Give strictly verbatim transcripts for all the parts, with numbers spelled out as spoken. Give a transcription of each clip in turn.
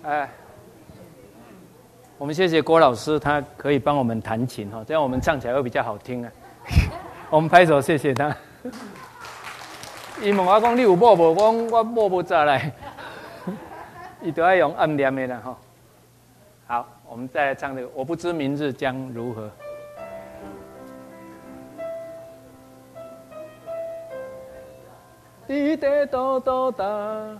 哎，我们谢谢郭老师，他可以帮我们弹琴哈，这样我们唱起来会比较好听啊。我们拍手谢谢他。伊问我讲你有某无？我讲我某无早来，伊都要用暗念的啦哈。好，我们再来唱这个，我不知明日将如何。滴答答答答。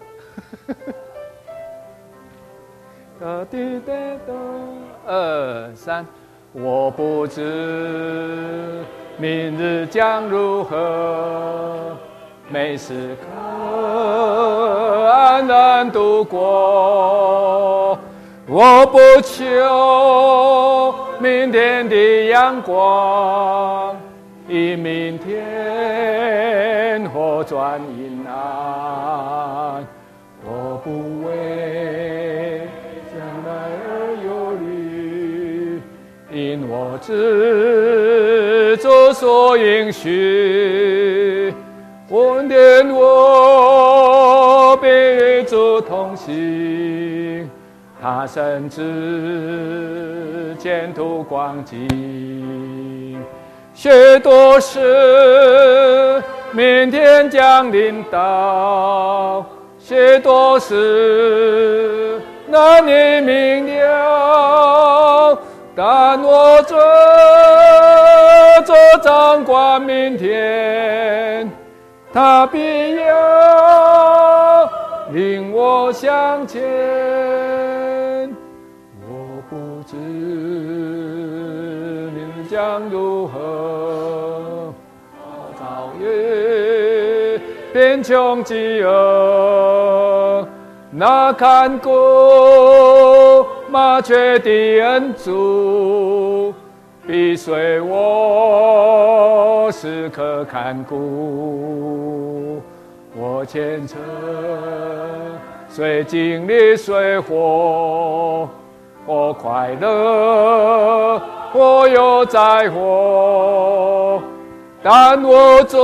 哒滴哒哒，二三，我不知明日将如何，每时刻安然度过。我不求明天的阳光，以明天或转阴暗，我不为因我知主所应许，恩典我必与主同行，他甚至前途光景，许多事明天将临到，许多事难以明了，但我这这掌管明天，他必要领我向前。我不知明日将如何，早夜贫穷饥饿，那看顾麻雀的恩主，必随我时刻看顾。我前程虽经历虽祸，或快乐或有灾祸，但我主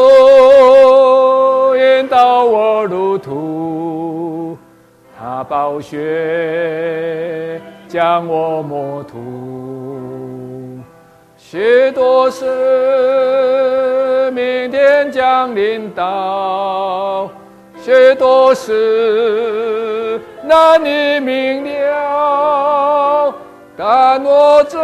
引导我路途，他宝血将我抹涂，许多事明天将临到，许多事难以明了，但我这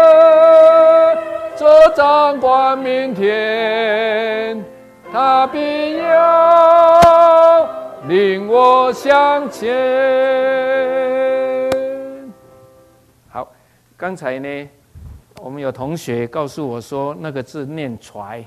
这掌管明天，他必要领我向前。好，刚才呢，我们有同学告诉我说，那个字念揣，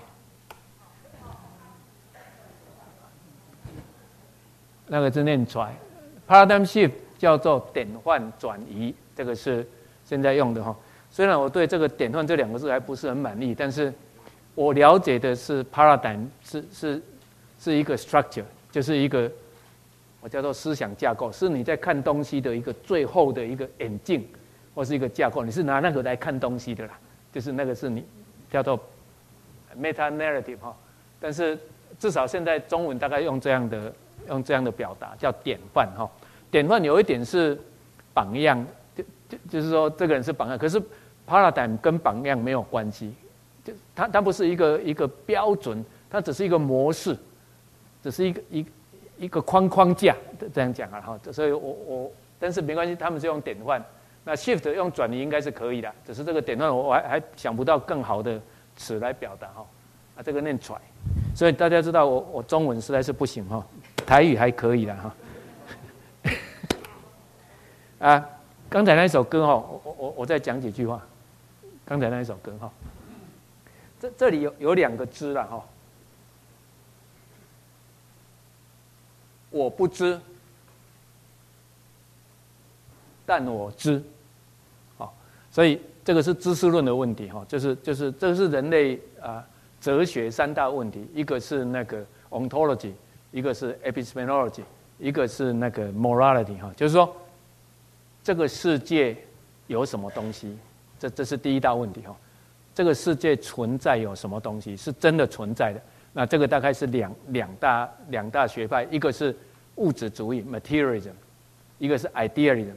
那个字念揣 ，paradigm shift 叫做典范转移，这个是现在用的哈。虽然我对这个典范这两个字还不是很满意，但是我了解的是 paradigm 是是是一个 structure， 就是一个我叫做思想架构，是你在看东西的一个最后的一个眼镜，或是一个架构，你是拿那个来看东西的啦，就是那个是你叫做 meta narrative 哈。但是至少现在中文大概用这样的用这样的表达叫典范哈。典范有一点是榜样，就就就是说这个人是榜样，可是 paradigm 跟榜样没有关系，就它它不是一个一个标准，它只是一个模式，只是一个一一个框框架，这样讲啊哈。所以我我但是没关系，他们是用典范。那 shift 用转移应该是可以的，只是这个典范我还还想不到更好的词来表达哈。啊，这个念揣，所以大家知道我我中文实在是不行哈，台语还可以啦哈。啊，刚才那一首歌哈，我我我再讲几句话。刚才那一首歌哈，这这里有有两个知啦哈，我不知，但我知。所以这个是知识论的问题哈，就是就是这是人类啊哲学三大问题，一个是那个 ontology， 一个是 epistemology， 一个是那个 morality 哈，就是说这个世界有什么东西，这这是第一大问题哈。这个世界存在有什么东西是真的存在的？那这个大概是两两大两大学派，一个是物质主义 materialism， 一个是 idealism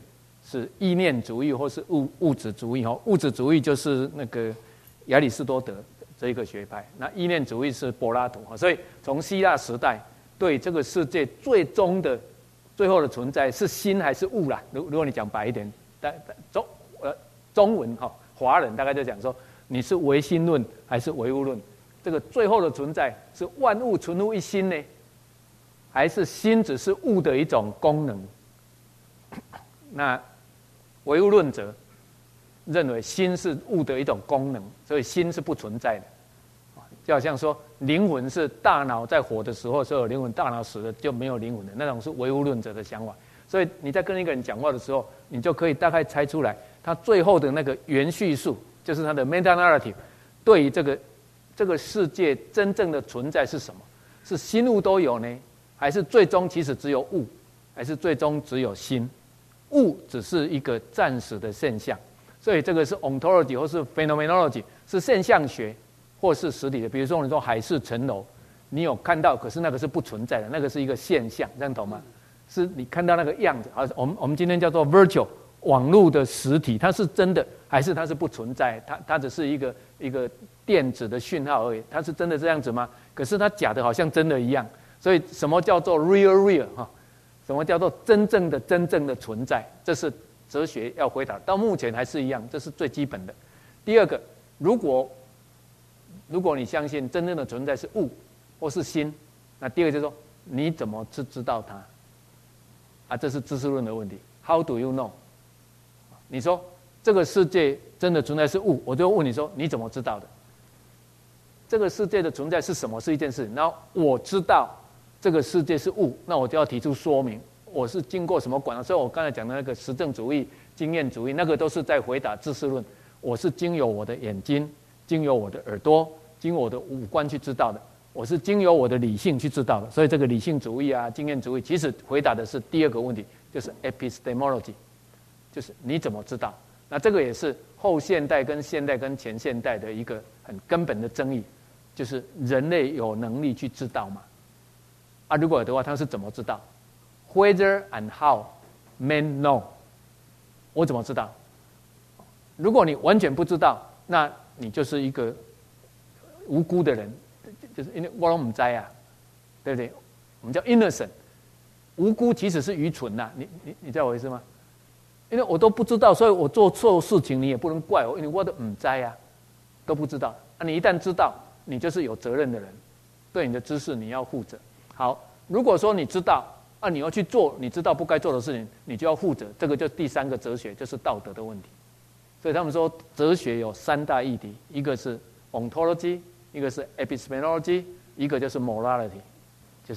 是意念主义或是物物质主义哈。物质主义就是那个亚里士多德这一个学派，那意念主义是柏拉图哈。所以从希腊时代对这个世界最终的最后的存在是心还是物啦？如如果你讲白一点，但中呃中文哈，华人大概就讲说你是唯心论还是唯物论？这个最后的存在是万物存乎一心呢，还是心只是物的一种功能？那唯物论者认为心是物的一种功能，所以心是不存在的。就好像说灵魂是大脑在活的时候是有灵魂，大脑死了就没有灵魂的，那种是唯物论者的想法。所以你在跟一个人讲话的时候，你就可以大概猜出来他最后的那个原叙述，就是他的 meta narrative 对于这个这个世界真正的存在是什么？是心物都有呢，还是最终其实只有物，还是最终只有心？物只是一个暂时的现象，所以这个是 ontology 或是 phenomenology， 是现象学或是实体的。比如说你说海市蜃楼，你有看到，可是那个是不存在的，那个是一个现象，这样懂吗？是你看到那个样子。好，我们我们今天叫做 virtual 网络的实体，它是真的还是它是不存在？它它只是一个一个电子的讯号而已，它是真的这样子吗？可是它假的好像真的一样。所以什么叫做 real real 哈？什么叫做真正的真正的存在？这是哲学要回答，到目前还是一样，这是最基本的。第二个，如果如果你相信真正的存在是物或是心，那第二个就是说你怎么知知道它？啊，这是知识论的问题。How do you know？ 你说这个世界真的存在是物，我就问你说你怎么知道的？这个世界的存在是什么？是一件事，然后我知道这个世界是物，那我就要提出说明，我是经过什么管道？所以我刚才讲的那个实证主义、经验主义，那个都是在回答知识论。我是经由我的眼睛，经由我的耳朵，经由我的五官去知道的。我是经由我的理性去知道的。所以这个理性主义啊、经验主义，其实回答的是第二个问题，就是 epistemology， 就是你怎么知道？那这个也是后现代跟现代跟前现代的一个很根本的争议，就是人类有能力去知道吗？啊，如果有的话，他是怎么知道 ？Whether and how men know， 我怎么知道？如果你完全不知道，那你就是一个无辜的人，就是因为我都不知啊，对不对？我们叫 innocent， 无辜其实是愚蠢呐、啊。你你你知道我意思吗？因为我都不知道，所以我做错事情，你也不能怪我，因为我都不知啊，都不知道啊。你一旦知道，你就是有责任的人，对你的知识你要负责。好，如果说你知道啊，你要去做你知道不该做的事情，你就要负责。这个就第三个哲学，就是道德的问题。所以他们说哲学有三大议题，一个是 ontology， 一个是 epistemology， 一个就是 morality， 就是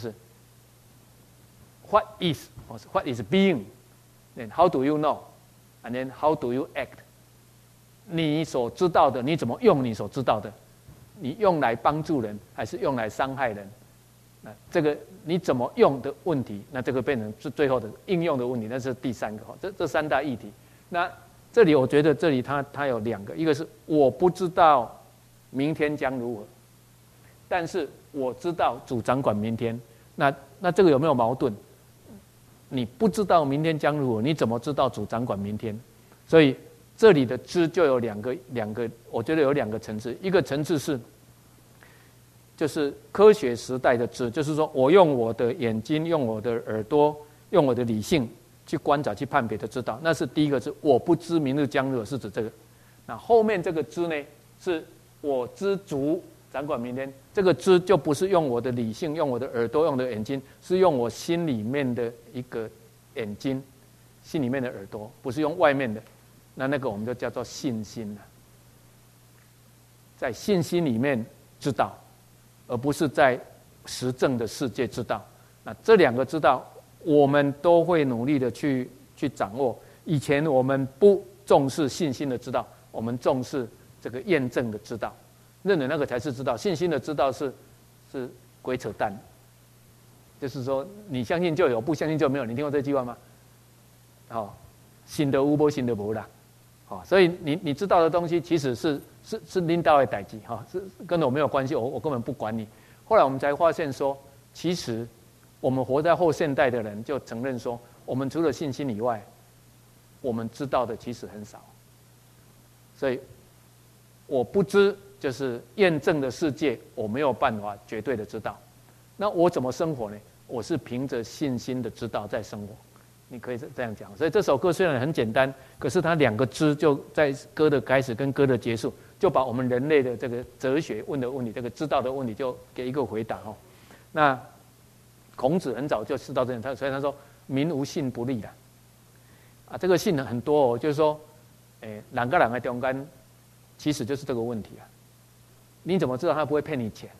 what is what is being，then how do you know，and then how do you act。你所知道的，你怎么用你所知道的？你用来帮助人，还是用来伤害人？那这个你怎么用的问题，那这个变成最最后的应用的问题，那是第三个。这这三大议题。那这里我觉得这里它它有两个，一个是我不知道明天将如何，但是我知道主掌管明天。那那这个有没有矛盾？你不知道明天将如何，你怎么知道主掌管明天？所以这里的知就有两个两个，我觉得有两个层次。一个层次是，就是科学时代的知，就是说我用我的眼睛、用我的耳朵、用我的理性去观察、去判别的知道，那是第一个是我不知明日将如何，是指这个。那后面这个知呢，是我知主掌管明天。这个知就不是用我的理性、用我的耳朵、用我的眼睛，是用我心里面的一个眼睛、心里面的耳朵，不是用外面的。那那个我们就叫做信心了，在信心里面知道，而不是在实证的世界知道。那这两个知道，我们都会努力的去去掌握。以前我们不重视信心的知道，我们重视这个验证的知道，认为那个才是知道。信心的知道是是鬼扯淡，就是说你相信就有，不相信就没有。你听过这句话吗？好、哦，信的无，不信的无啦。好、哦，所以你你知道的东西其实是是是领导的代志哈，是跟我没有关系，我我根本不管你。后来我们才发现说，其实我们活在后现代的人就承认说，我们除了信心以外， 我们知道的其实很少。所以我不知就是验证的世界，我没有办法绝对的知道。那我怎么生活呢？我是凭着信心的知道在生活。你可以这样讲。所以这首歌虽然很简单，可是它两个知就在歌的开始跟歌的结束，就把我们人类的这个哲学问的问题，这个知道的问题，就给一个回答哦。那孔子很早就知道这样，他所以他说“民无信不立”啦。啊，这个信很多哦，就是说，诶，两个人的中间，其实就是这个问题啊。你怎么知道他不会骗你钱？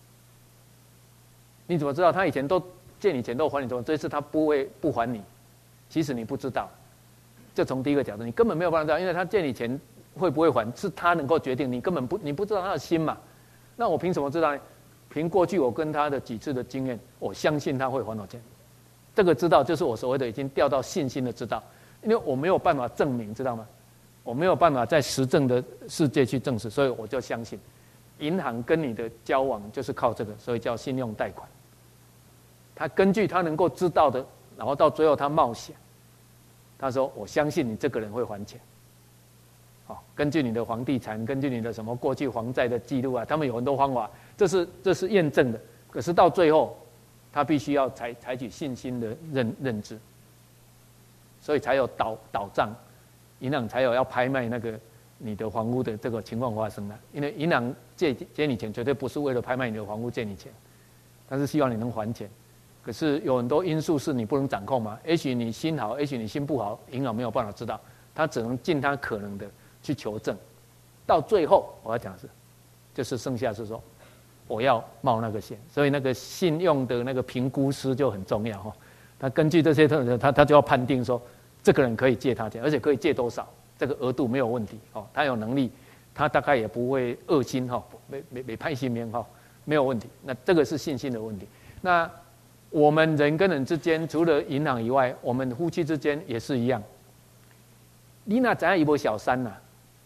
你怎么知道他以前都借你钱都还你，怎么这次他不会不还你？其实你不知道，就从第一个角度，你根本没有办法知道，因为他借你钱会不会还，是他能够决定，你根本不你不知道他的心嘛。那我凭什么知道呢？凭过去我跟他的几次的经验，我相信他会还我钱。这个知道就是我所谓的已经掉到信心的知道，因为我没有办法证明，知道吗？我没有办法在实证的世界去证实，所以我就相信，银行跟你的交往就是靠这个，所以叫信用贷款。他根据他能够知道的。然后到最后他冒险，他说：“我相信你这个人会还钱。”好，根据你的房地产，根据你的什么过去还债的记录啊，他们有很多方法，这是这是验证的。可是到最后，他必须要采采取信心的认认知，所以才有倒倒账，银行才有要拍卖那个你的房屋的这个情况发生的。因为银行借借你钱，绝对不是为了拍卖你的房屋借你钱，但是希望你能还钱。可是有很多因素是你不能掌控嘛，也许你心好，也许你心不好，银行没有办法知道，他只能尽他可能的去求证。到最后我要讲的是，就是剩下是说，我要冒那个险，所以那个信用的那个评估师就很重要哈。他根据这些特征，他他就要判定说，这个人可以借他钱，而且可以借多少，这个额度没有问题哦，他有能力，他大概也不会恶心哈，没没没派心面哈，没有问题。那这个是信心的问题。那我们人跟人之间，除了银行以外，我们夫妻之间也是一样。你哪知道有没有小三呐、啊？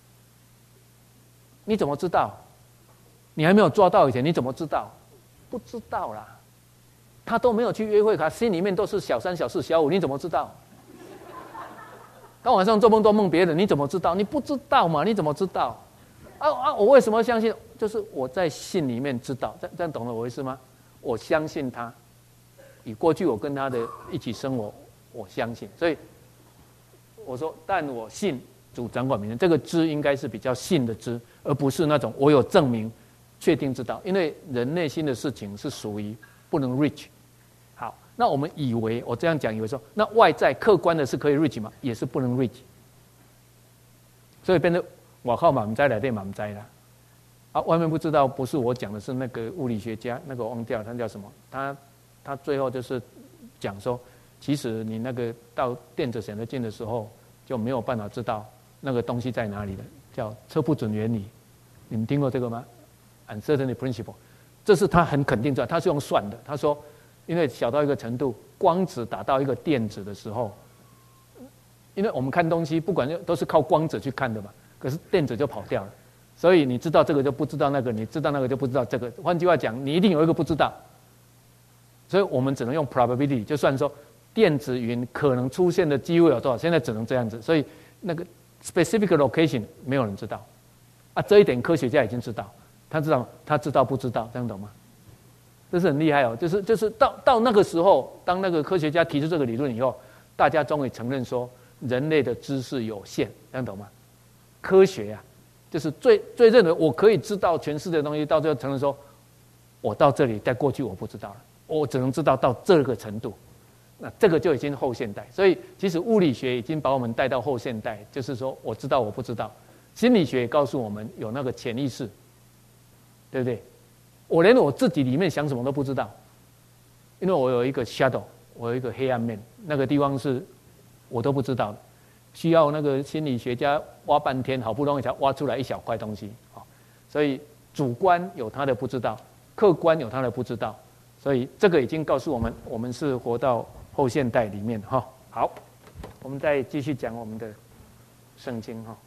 你怎么知道？你还没有抓到以前，你怎么知道？不知道啦。他都没有去约会，他心里面都是小三、小四、小五，你怎么知道？他晚上做梦都梦别人，你怎么知道？你不知道嘛？你怎么知道？啊啊！我为什么相信？就是我在心里面知道，这这样懂了我意思吗？我相信他。以过去我跟他的一起生活，我相信，所以我说，但我信主掌管明天，这个知应该是比较信的知，而不是那种我有证明、确定知道，因为人内心的事情是属于不能 reach。好，那我们以为我这样讲，以为说那外在客观的是可以 reach 吗？也是不能 reach。所以变成我靠满灾来对满灾了，啊，外面不知道，不是我讲的，是那个物理学家，那个忘掉他叫什么，他。他最后就是讲说，其实你那个到电子显微镜的时候，就没有办法知道那个东西在哪里了，叫测不准原理。你们听过这个吗 ？Uncertainty principle， 这是他很肯定的，他是用算的。他说，因为小到一个程度，光子打到一个电子的时候，因为我们看东西不管都是靠光子去看的嘛，可是电子就跑掉了，所以你知道这个就不知道那个，你知道那个就不知道这个。换句话讲，你一定有一个不知道。所以我们只能用 probability， 就算说电子云可能出现的机会有多少，现在只能这样子。所以那个 specific location 没有人知道，啊，这一点科学家已经知道，他知道他知道不知道，这样懂吗？这是很厉害哦，就是就是到到那个时候，当那个科学家提出这个理论以后，大家终于承认说人类的知识有限，这样懂吗？科学呀、啊，就是最最认为我可以知道全世界的东西，到最后承认说，我到这里，在过去我不知道了。我只能知道到这个程度，那这个就已经后现代。所以其实物理学已经把我们带到后现代，就是说我知道我不知道。心理学也告诉我们有那个潜意识，对不对？我连我自己里面想什么都不知道，因为我有一个 shadow， 我有一个黑暗面，那个地方是我都不知道的，需要那个心理学家挖半天，好不容易才挖出来一小块东西啊。所以主观有他的不知道，客观有他的不知道。所以这个已经告诉我们，我们是活到后现代里面哈。好，我们再继续讲我们的圣经哈。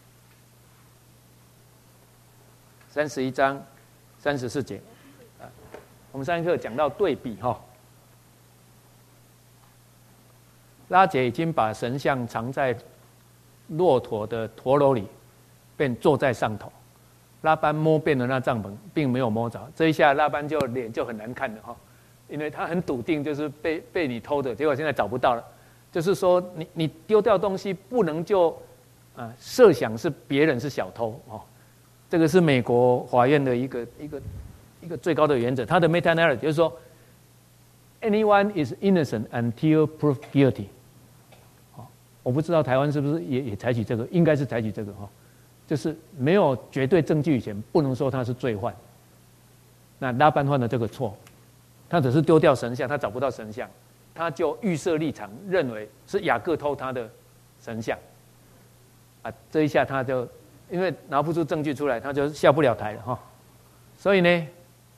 三十一章三十四节，我们上一课讲到对比哈。 拉结已经把神像藏在骆驼的驼楼里，便坐在上头。拉班摸遍了那帐篷，并没有摸着。这一下拉班就脸就很难看了哈，因为他很笃定就是被被你偷的，结果现在找不到了。就是说你你丢掉东西不能就啊设想是别人是小偷哦，这个是美国法院的一个一个一个最高的原则。他的 meta narrative 就是说 ，anyone is innocent until proved guilty。哦，我不知道台湾是不是也也采取这个，应该是采取这个哈。就是没有绝对证据以前，不能说他是罪犯。那拉班犯了这个错，他只是丢掉神像，他找不到神像，他就预设立场，认为是雅各偷他的神像。啊，这一下他就因为拿不出证据出来，他就下不了台了哈。所以呢，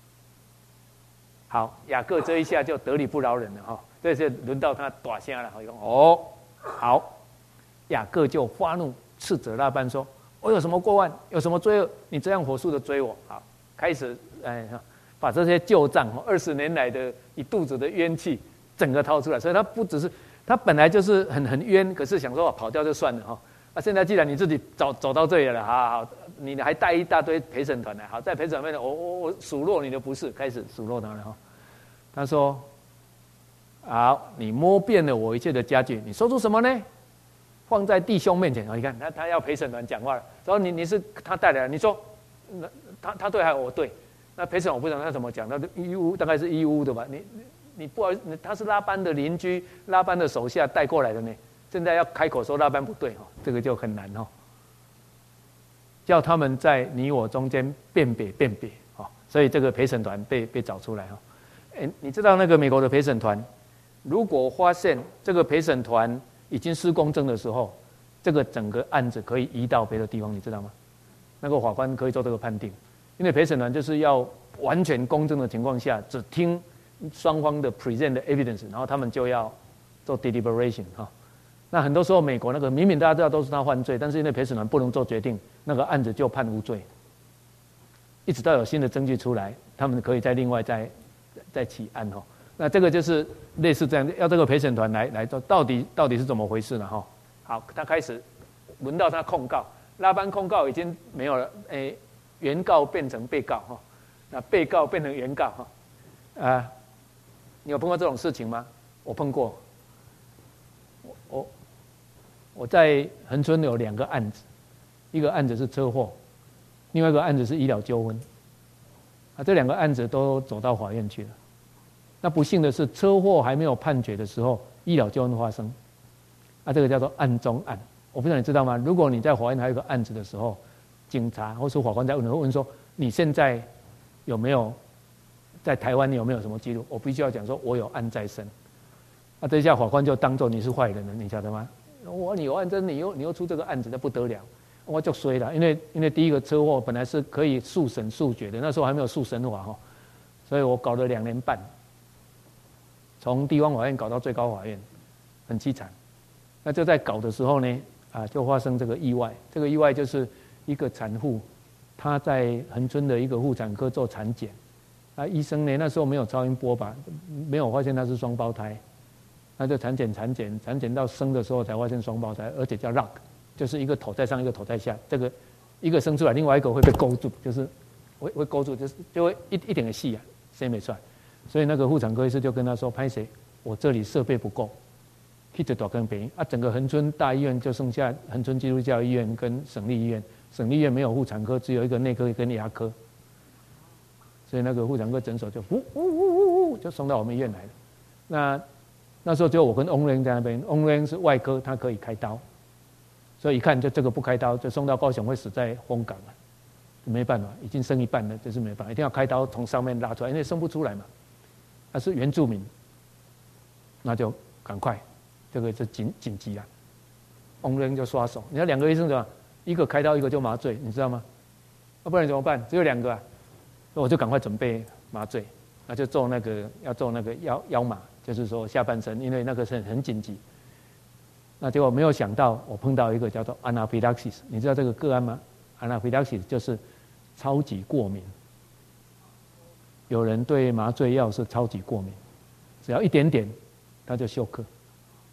好，雅各这一下就得理不饶人了哈。这就轮到他大声了，哦，好，雅各就发怒，斥责拉班说。我有什么过犯，有什么罪恶？你这样火速的追我，好，开始哎，把这些旧账，二十年来的一肚子的冤气，整个掏出来。所以他不只是他本来就是很很冤，可是想说跑掉就算了哈。啊，现在既然你自己走走到这里了，好好，你还带一大堆陪审团来，好，在陪审团我我我数落你的不是，开始数落他了哈。他说：好，你摸遍了我一切的家具，你说出什么呢？放在弟兄面前，你看他他要陪审团讲话了，然后你你是他带来的，你说，那他他对还是我对？那陪审我不知道他怎么讲，他义乌大概是义乌的吧？你你你不好意思，他是拉班的邻居，拉班的手下带过来的呢。现在要开口说拉班不对哈，这个就很难哈。叫他们在你我中间辨别辨别哈，所以这个陪审团被被找出来哈。哎，你知道那个美国的陪审团，如果发现这个陪审团已经失公正的时候，这个整个案子可以移到别的地方，你知道吗？那个法官可以做这个判定，因为陪审团就是要完全公正的情况下，只听双方的 present 的 evidence， 然后他们就要做 deliberation 哈。那很多时候美国那个明明大家知道都是他犯罪，但是因为陪审团不能做决定，那个案子就判无罪，一直到有新的证据出来，他们可以再另外再再起案哈。那这个就是类似这样，要这个陪审团来来做，到底到底是怎么回事呢？哈，好，他开始轮到他控告，拉班控告已经没有了，诶，原告变成被告哈，那被告变成原告哈，啊，你有碰过这种事情吗？我碰过，我我我在恒春有两个案子，一个案子是车祸，另外一个案子是医疗纠纷，啊，这两个案子都走到法院去了。那不幸的是，车祸还没有判决的时候，医疗纠纷发生，啊，这个叫做案中案。我不知道你知道吗？如果你在法院还有一个案子的时候，警察或是法官在问，会问说你现在有没有在台湾，你有没有什么记录？我必须要讲说，我有案在身。啊，这下法官就当作你是坏人了，你晓得吗？我你有案真，你又你又出这个案子，那不得了，我就衰了。因为因为第一个车祸本来是可以速审速决的，那时候还没有速审法哈，所以我搞了两年半。从地方法院搞到最高法院，很凄惨。那就在搞的时候呢，啊，就发生这个意外。这个意外就是一个产妇，她在恒春的一个妇产科做产检，啊，医生呢那时候没有超音波吧，没有发现她是双胞胎，那就产检产检产检到生的时候才发现双胞胎，而且叫 lock， 就是一个头在上，一个头在下，这个一个生出来，另外一个会被勾住，就是会会勾住，就是就会一一点的戏啊，生没出来。所以那个妇产科医师就跟他说：“拍谁？我这里设备不够，去这大根病啊，整个恒春大医院就剩下恒春基督教医院跟省立医院，省立医院没有妇产科，只有一个内科跟牙科，所以那个妇产科诊所就呜呜呜呜呜就送到我们医院来了。那那时候只有我跟翁仁在那边，翁仁是外科，他可以开刀，所以一看就这个不开刀，就送到高雄会死在风港了，没办法，已经生一半了，就是没办法，一定要开刀从上面拉出来，因为生不出来嘛。”他是原住民，那就赶快，这个是紧紧急啊！翁仁就刷手，你看两个医生怎么，一个开刀，一个就麻醉，你知道吗？要、啊、不然怎么办？只有两个啊，我就赶快准备麻醉，那就做那个要做那个腰腰麻，就是说下半身，因为那个是很紧急。那结果没有想到，我碰到一个叫做 anaphylaxis， 你知道这个个案吗 ？anaphylaxis 就是超级过敏。有人对麻醉药是超级过敏，只要一点点，他就休克。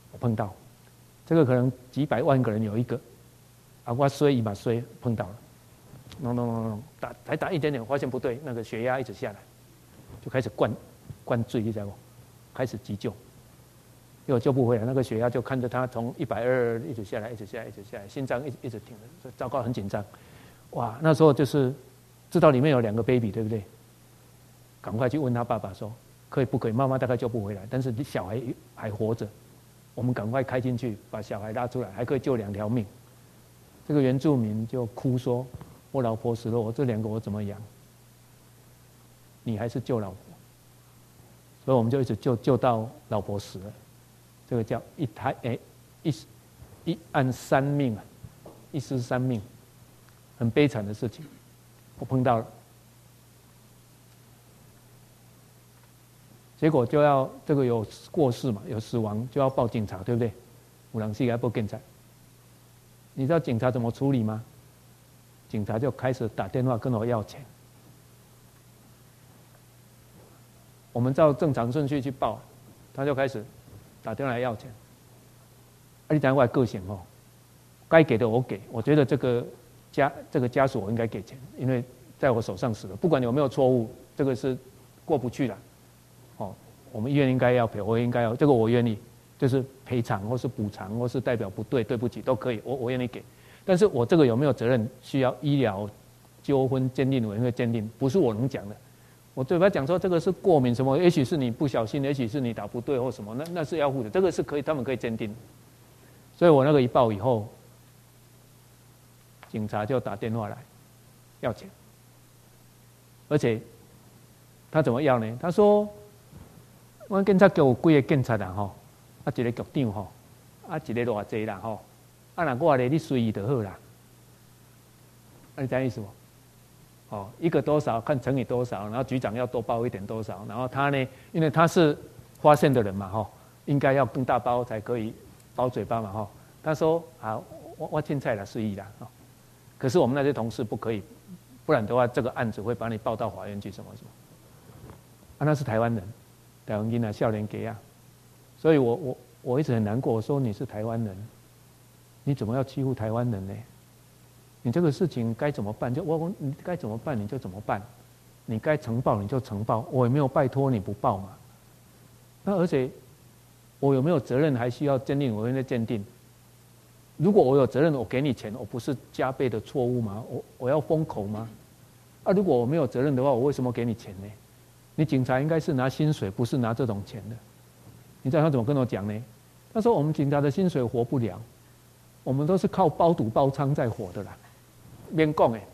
我碰到，这个可能几百万个人有一个，啊，我衰一把衰碰到了，弄弄弄弄，打才打一点点，发现不对，那个血压一直下来，就开始灌灌醉，你知道不？开始急救，结果救不回来，那个血压就看着他从一百二一直下来，一直下来，一直下来，心脏一直一直停着，糟糕，很紧张，哇，那时候就是知道里面有两个 baby， 对不对？赶快去问他爸爸说，可以不可以？妈妈大概救不回来，但是小孩还活着，我们赶快开进去把小孩拉出来，还可以救两条命。这个原住民就哭说：“我老婆死了，我这两个我怎么养？你还是救老婆。”所以我们就一直救救到老婆死了，这个叫一胎哎一一案三命啊，一尸三命，很悲惨的事情，我碰到了。结果就要这个有过世嘛，有死亡就要报警察，对不对？有人死还报警察，你知道警察怎么处理吗？警察就开始打电话跟我要钱。我们照正常顺序去报，他就开始打电话来要钱。啊，你讲我的个性哦，该给的我给，我觉得这个家这个家属我应该给钱，因为在我手上死了，不管有没有错误，这个是过不去了。哦，我们医院应该要赔，我应该要这个我愿意，就是赔偿或是补偿或是代表不对对不起都可以，我我愿意给。但是我这个有没有责任，需要医疗纠纷鉴定委员会鉴定，不是我能讲的。我嘴巴讲说这个是过敏什么，也许是你不小心，也许是你打不对或什么，那那是要负的，这个是可以，他们可以鉴定。所以我那个一报以后，警察就打电话来要钱，而且他怎么要呢？他说：“我警察给我几个警察啦吼，啊一个局长吼，啊一个偌济啦吼，啊若我咧你随意就好啦。”啊，你知道意思不？哦，一个多少看乘以多少，然后局长要多包一点多少，然后他呢，因为他是发现的人嘛，哈，应该要更大包才可以包嘴巴嘛，哈。他说啊，我我凊彩啦，随意啦，哈。可是我们那些同事不可以，不然的话，这个案子会把你报到法院去，什么什么。啊，那是台湾人，台湾人啊，少年家啊，所以我我我一直很难过，我说你是台湾人，你怎么要欺负台湾人呢？你这个事情该怎么办？就我我你该怎么办你就怎么办，你该呈报你就呈报，我也没有拜托你不报嘛。那而且我有没有责任还需要鉴定委员会鉴定？如果我有责任，我给你钱，我不是加倍的错误吗？我我要封口吗？啊，如果我没有责任的话，我为什么给你钱呢？你警察应该是拿薪水，不是拿这种钱的。你知道他怎么跟我讲呢？他说我们警察的薪水活不了，我们都是靠包赌包娼在活的啦。免讲诶，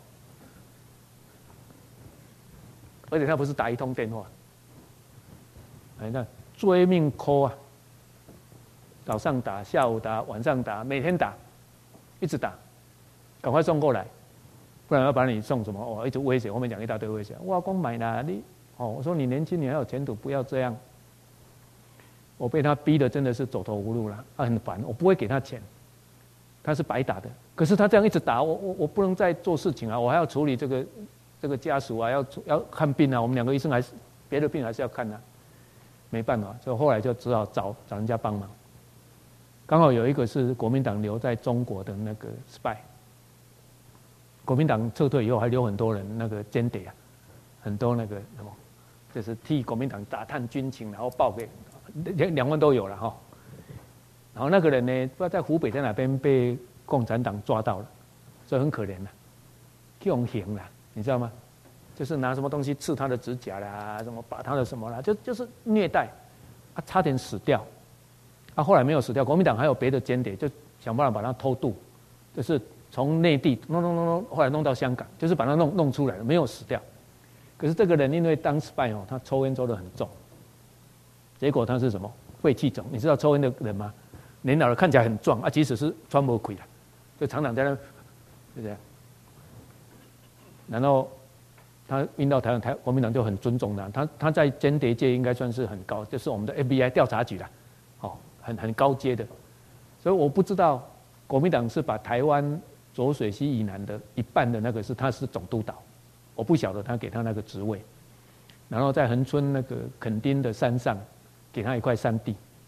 而且他不是打一通电话，哎，那追命 call 啊，早上打，下午打，晚上打，每天打，一直打，赶快送过来，不然要把你送什么？哦，一直威胁，后面讲一大堆威胁。我讲买啦，你哦，我说你年轻，你还有前途，不要这样。我被他逼的真的是走投无路了，啊，很烦，我不会给他钱。他是白打的，可是他这样一直打我，我我不能再做事情啊，我还要处理这个这个家属啊，要要看病啊，我们两个医生还是别的病还是要看啊，没办法，所以后来就只好找找人家帮忙。刚好有一个是国民党留在中国的那个 spy， 国民党撤退以后还留很多人那个间谍啊，很多那个什么，就是替国民党打探军情，然后报给两两万都有了哈。然后那个人呢，不知道在湖北在哪边被共产党抓到了，所以很可怜了，用刑了，你知道吗？就是拿什么东西刺他的指甲啦，什么把他的什么啦，就就是虐待，啊，差点死掉，啊，后来没有死掉，国民党还有别的间谍，就想办法把他偷渡，就是从内地弄弄弄弄，后来弄到香港，就是把他弄弄出来了，没有死掉。可是这个人因为当 spy 哦，他抽烟抽得很重，结果他是什么肺气肿？你知道抽烟的人吗？年老了看起来很壮啊，即使是穿不亏的，就常常在那，就这样。然后他运到台湾，台国民党就很尊重他，他他在间谍界应该算是很高，就是我们的 F B I 调查局啦，哦，很很高阶的。所以我不知道国民党是把台湾浊水溪以南的一半的那个是他是总督导，我不晓得他给他那个职位。然后在恒春那个垦丁的山上给他一块山地。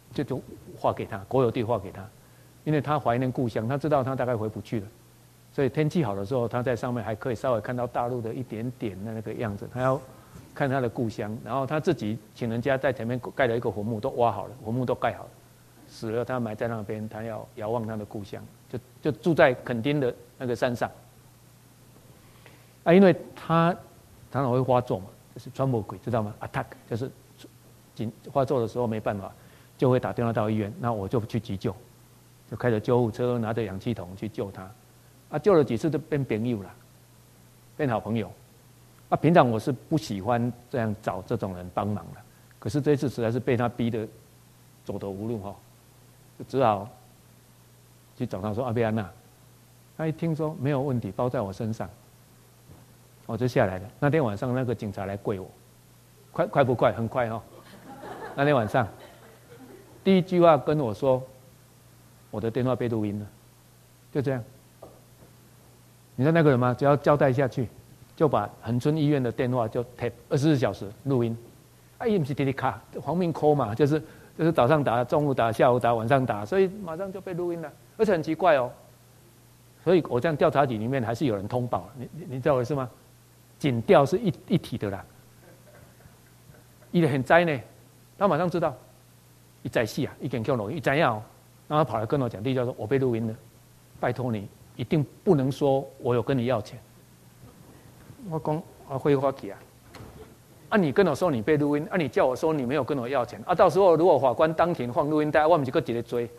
就就划给他，国有地划给他，因为他怀念故乡，他知道他大概回不去了，所以天气好的时候，他在上面还可以稍微看到大陆的一点点的那个样子，他要看他的故乡，然后他自己请人家在前面盖了一个坟墓，都挖好了，坟墓都盖好了，死了他埋在那边，他要遥望他的故乡，就就住在垦丁的那个山上。啊，因为他常常会发作嘛，就是穿魔鬼，知道吗 ？attack 就是紧发作的时候没办法，就会打电话到医院，那我就去急救，就开着救护车，拿着氧气筒去救他。啊，救了几次就变朋友了，变好朋友。啊，平常我是不喜欢这样找这种人帮忙的，可是这一次实在是被他逼得走投无路哈，就只好去找他说阿贝安娜。他一听说没有问题，包在我身上。我就下来了。那天晚上那个警察来跪我，快快不快？很快哦。那天晚上，第一句话跟我说，我的电话被录音了，就这样。你知道那个人吗？只要交代下去，就把恒春医院的电话就 tape 二十四小时录音。啊，也不是滴滴卡，黄命 call 嘛，就是就是早上打、中午打、下午打、晚上打，所以马上就被录音了。而且很奇怪哦，所以我这样调查局里面还是有人通报，你你你知道我是吗？警调是一一体的啦，伊很栽呢，他马上知道，一在戏啊，一点 Q 龙一摘要，然后他跑来跟我讲，第一叫说我被录音了，拜托你一定不能说我有跟你要钱。我讲啊，会发起啊，啊你跟我说你被录音，啊你叫我说你没有跟我要钱，啊到时候如果法官当庭放录音带，我们就搁一个追，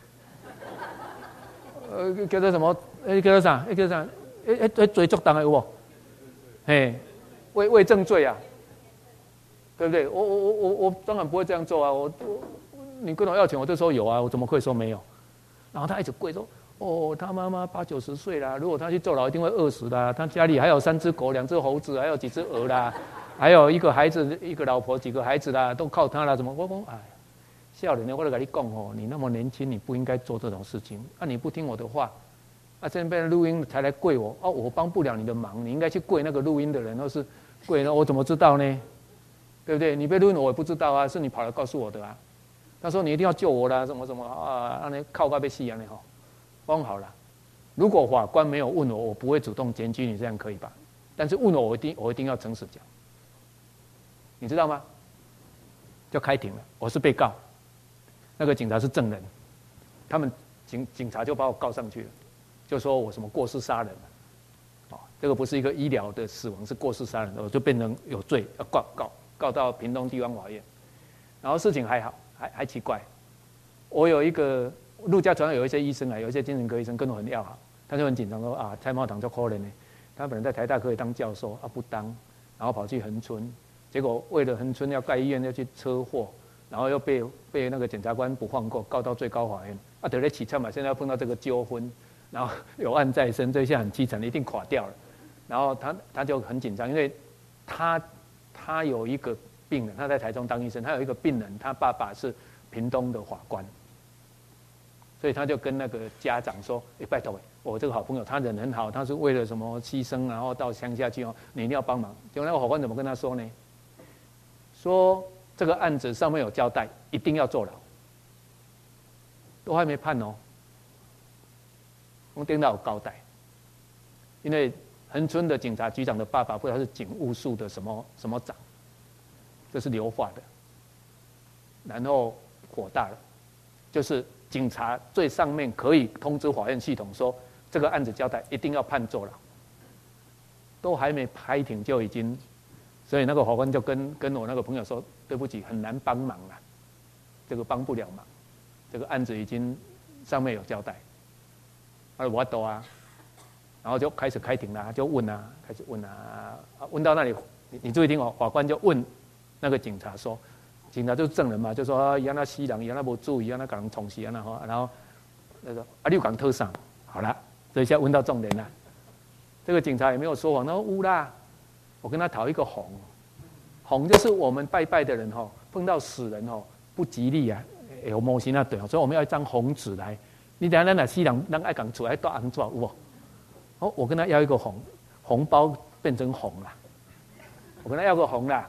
呃叫做什么？呃叫做啥？叫做啥？诶诶追足当的有无？嘿。伪伪证罪啊，对不对？我我我我我当然不会这样做啊！我我你跟我要钱，我就说有啊，我怎么会说没有？然后他一直跪说：“哦，他妈妈八九十岁啦，如果他去坐牢，一定会饿死的。他家里还有三只狗、两只猴子，还有几只鹅啦，还有一个孩子、一个老婆、几个孩子啦，都靠他啦。怎么？我讲哎，笑脸的，我都跟你讲哦，你那么年轻，你不应该做这种事情。啊，你不听我的话。”啊，这边录音才来跪我哦，我帮不了你的忙，你应该去跪那个录音的人，或是跪呢？我怎么知道呢？对不对？你被录音我也不知道啊，是你跑来告诉我的啊。他说你一定要救我啦，什么什么啊，让你靠该被戏啊，你好，帮好了。如果法官没有问我，我不会主动检举你，这样可以吧？但是问我，我一定我一定要诚实讲，你知道吗？就开庭了，我是被告，那个警察是证人，他们警警察就把我告上去了。就说我什么过失杀人了，哦，这个不是一个医疗的死亡，是过失杀人，我就变成有罪，要告告告到屏东地方法院。然后事情还好，还还奇怪，我有一个陆家船上有一些医生啊，有一些精神科医生跟我很要好，他就很紧张说啊，蔡茂堂就可怜呢，他本来在台大可以当教授啊，不当，然后跑去恒春，结果为了恒春要盖医院要去车祸，然后又被被那个检察官不放过，告到最高法院，啊，得来起惨嘛，现在要碰到这个纠纷。然后有案在身，这下很凄惨，一定垮掉了。然后他他就很紧张，因为他他有一个病人，他在台中当医生，他有一个病人，他爸爸是屏东的法官，所以他就跟那个家长说：“哎，拜托，我这个好朋友，他人很好，他是为了什么牺牲，然后到乡下去哦，你一定要帮忙。”结果那个法官怎么跟他说呢？说这个案子上面有交代，一定要坐牢，都还没判哦。我听到有交代，因为恒春的警察局长的爸爸不知道是警务处的什么什么长，这是留法的，然后火大了，就是警察最上面可以通知法院系统说这个案子交代一定要判坐牢，都还没开庭就已经，所以那个法官就跟跟我那个朋友说，对不起，很难帮忙了，这个帮不了忙，这个案子已经上面有交代。啊，我懂啊，然后就开始开庭啦，就问啊，开始问啊，问到那里，你你注意听哦，法官就问那个警察说，警察就是证人嘛，就说伊安那死人，伊安那无注意，伊安那给人冲死安那吼，然后那个啊，你有讲特上，好了，这一下问到重点了，这个警察也没有说谎，他说乌啦，我跟他讨一个红，红就是我们拜拜的人吼，碰到死人吼不吉利啊，有魔性那对，所以我们要一张红纸来。你等下咱若死人，咱爱讲出来带红纸有无？哦，我跟他要一个红红包变成红啦，我跟他要个红啦，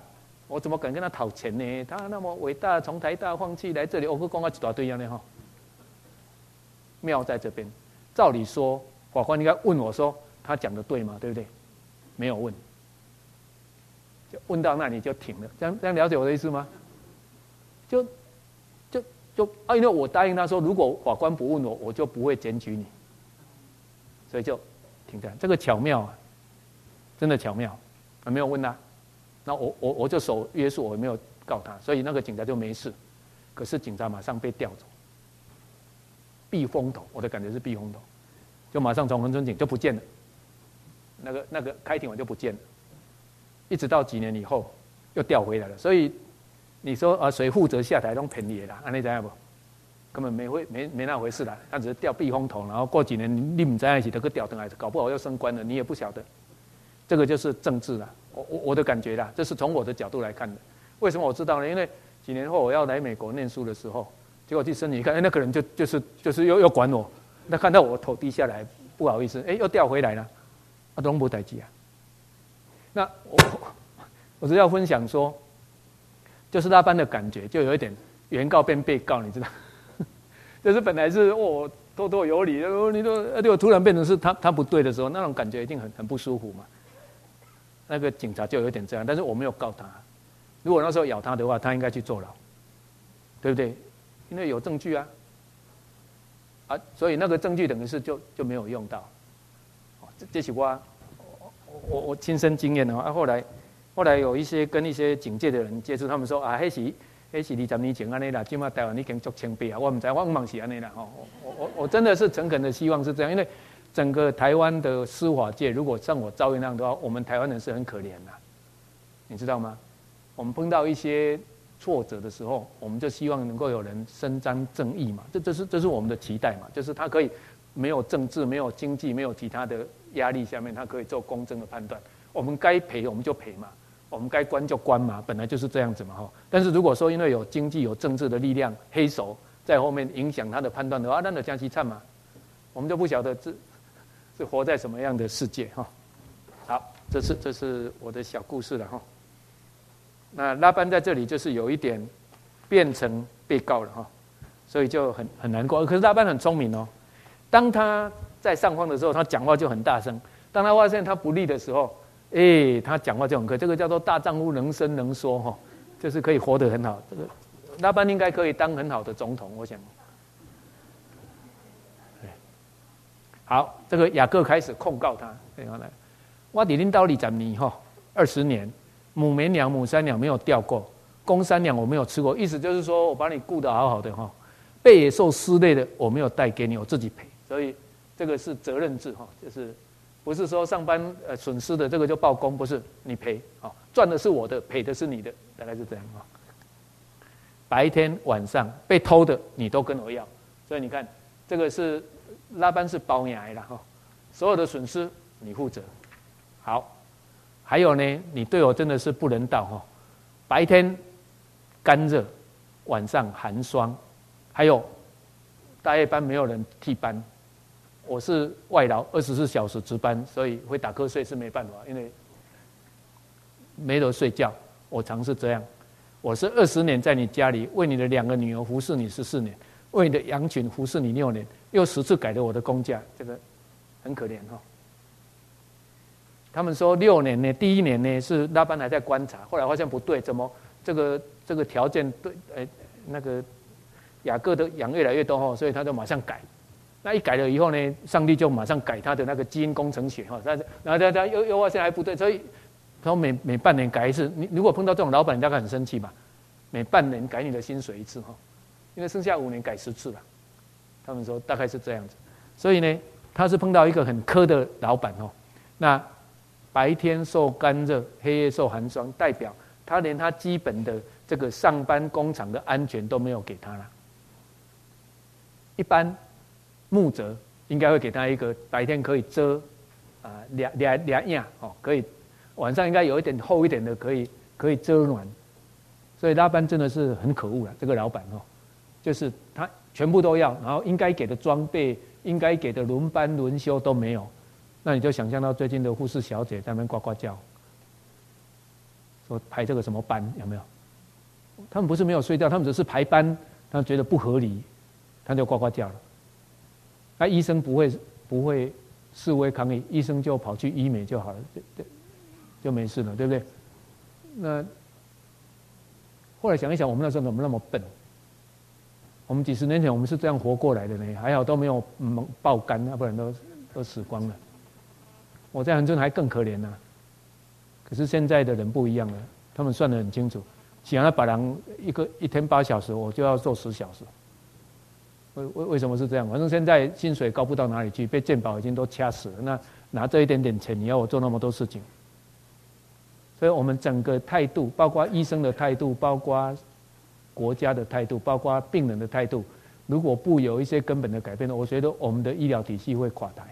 我怎么敢跟他讨钱呢？他那么伟大，从台大放弃来这里，我讲啊一大堆样的哈。妙在这边，照理说法官应该问我说他讲的对吗？对不对？没有问，就问到那里就停了。这样这样了解我的意思吗？就就就啊，因为我答应他说，如果法官不问我，我就不会检举你，所以就停在这个巧妙啊，真的巧妙。啊，没有问他，那我我我就守约束，我没有告他，所以那个警察就没事。可是警察马上被调走，避风头，我的感觉是避风头，就马上从恒春警就不见了，那个那个开庭完就不见了，一直到几年以后又调回来了。所以你说啊，谁负责下台都便宜啦，安尼知道不？根本没会没没那回事啦，他只是调避风头，然后过几年你唔在一起，得个调回来，搞不好又升官了，你也不晓得。这个就是政治啦，我我我的感觉啦，这是从我的角度来看的。为什么我知道呢？因为几年后我要来美国念书的时候，结果去申请一看，哎，那个人就就是就是又又管我，那看到我头低下来，不好意思，哎，又调回来了，啊，都没代志啊。那我我是要分享说，就是那般的感觉，就有一点原告变被告，你知道，就是本来是哦透透有理，你都结果突然变成是他他不对的时候，那种感觉一定很很不舒服嘛。那个警察就有点这样，但是我没有告他。如果那时候咬他的话，他应该去坐牢，对不对？因为有证据啊，啊，所以那个证据等于是就就没有用到。这这是我我我亲身经验的啊。后来后来有一些跟一些警界的人接触，他们说啊，那是那是二十年前安尼啦，今嘛台湾已经足清白啊，我唔知我唔是安尼啦。哦，我我我真的是诚恳的希望是这样，因为整个台湾的司法界，如果像我遭遇那样的话，我们台湾人是很可怜的，你知道吗？我们碰到一些挫折的时候，我们就希望能够有人伸张正义嘛，这这是这是我们的期待嘛，就是他可以没有政治、没有经济、没有其他的压力下面，他可以做公正的判断。我们该赔我们就赔嘛，我们该关就关嘛，本来就是这样子嘛哈。但是如果说因为有经济、有政治的力量、黑手在后面影响他的判断的话，那就加其惨嘛，我们就不晓得这。是活在什么样的世界哈？好，这是这是我的小故事了哈。那拉班在这里就是有一点变成被告了哈，所以就很很难过。可是拉班很聪明哦，当他在上方的时候，他讲话就很大声；当他发现他不利的时候，哎，他讲话就很可。这个叫做大丈夫能伸能说哈，就是可以活得很好。这个拉班应该可以当很好的总统，我想。好，这个雅各开始控告他。我伫恁兜二十年哈，二十年，母绵羊、母山羊没有钓过，公山羊我没有吃过。意思就是说我把你顾得好好的哈，被野兽撕裂的我没有带给你，我自己赔。所以这个是责任制哈，就是不是说上班呃损失的这个就报公，不是你赔啊，赚的是我的，赔的是你的，大概是这样啊。白天晚上被偷的你都跟我要，所以你看这个是。拉班是包养的啦哈，所有的损失你负责。好，还有呢，你对我真的是不人道哈。白天干热，晚上寒霜，还有大夜班没有人替班，我是外劳，二十四小时值班，所以会打瞌睡是没办法，因为没得睡觉。我常是这样，我是二十年在你家里，为你的两个女儿服侍你十四年，为你的羊群服侍你六年。又十次改了我的工价，这个很可怜哈。他们说六年呢，第一年呢是拉班还在观察，后来发现不对，怎么这个这个条件对，哎，那个雅各的羊越来越多哈，所以他就马上改。那一改了以后呢，上帝就马上改他的那个基因工程学哈，然后他他又又发现还不对，所以他每每半年改一次。你如果碰到这种老板，你大概很生气吧？每半年改你的薪水一次哈，因为剩下五年改十次了。他们说大概是这样子，所以呢，他是碰到一个很苛的老板哦。那白天受干热，黑夜受寒霜，代表他连他基本的这个上班工厂的安全都没有给他了。一般牧者应该会给他一个白天可以遮啊两两两样哦，可以晚上应该有一点厚一点的可以可以遮暖。所以拉班真的是很可恶了，这个老板哦，就是他。全部都要，然后应该给的装备、应该给的轮班轮休都没有，那你就想象到最近的护士小姐在那边呱呱叫。 说排这个什么班有没有？他们不是没有睡觉，他们只是排班，他觉得不合理，他就呱呱叫了。那、啊、医生不会不会示威抗议，医生就跑去医美就好了，就就就没事了，对不对？那后来想一想，我们那时候怎么那么笨？我们几十年前我们是这样活过来的呢，还好都没有嗯爆肝，要不然都都死光了。我在恒春还更可怜呢、啊。可是现在的人不一样了，他们算得很清楚，想要把人一个一天八小时，我就要做十小时。为为为什么是这样？反正现在薪水高不到哪里去，被健保已经都掐死了。那拿这一点点钱，你要我做那么多事情，所以我们整个态度，包括医生的态度，包括国家的态度，包括病人的态度，如果不有一些根本的改变，我觉得我们的医疗体系会垮台。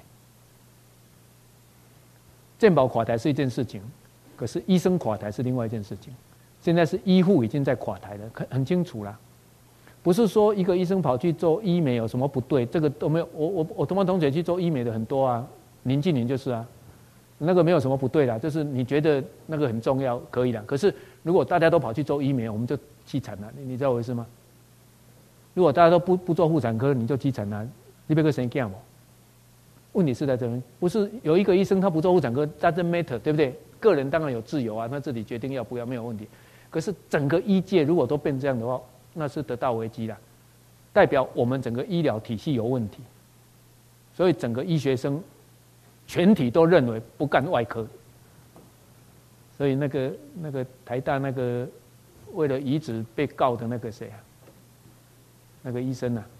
健保垮台是一件事情，可是医生垮台是另外一件事情。现在是医护已经在垮台了，很很清楚啦。不是说一个医生跑去做医美有什么不对，这个都没有。我我我同班同学去做医美的很多啊，林静玲就是啊，那个没有什么不对啦，就是你觉得那个很重要可以啦。可是如果大家都跑去做医美，我们就凄惨了，你你知道我意思吗？如果大家都不不做妇产科，你就凄惨了，你别个谁干嘛？问题是在这边，不是有一个医生他不做妇产科 ，doesn't matter， 对不对？个人当然有自由啊，他自己决定要不要没有问题。可是整个医界如果都变这样的话，那是得到危机了，代表我们整个医疗体系有问题，所以整个医学生全体都认为不干外科。所以那个那个台大那个为了移植被告的那个谁啊，那个医生啊，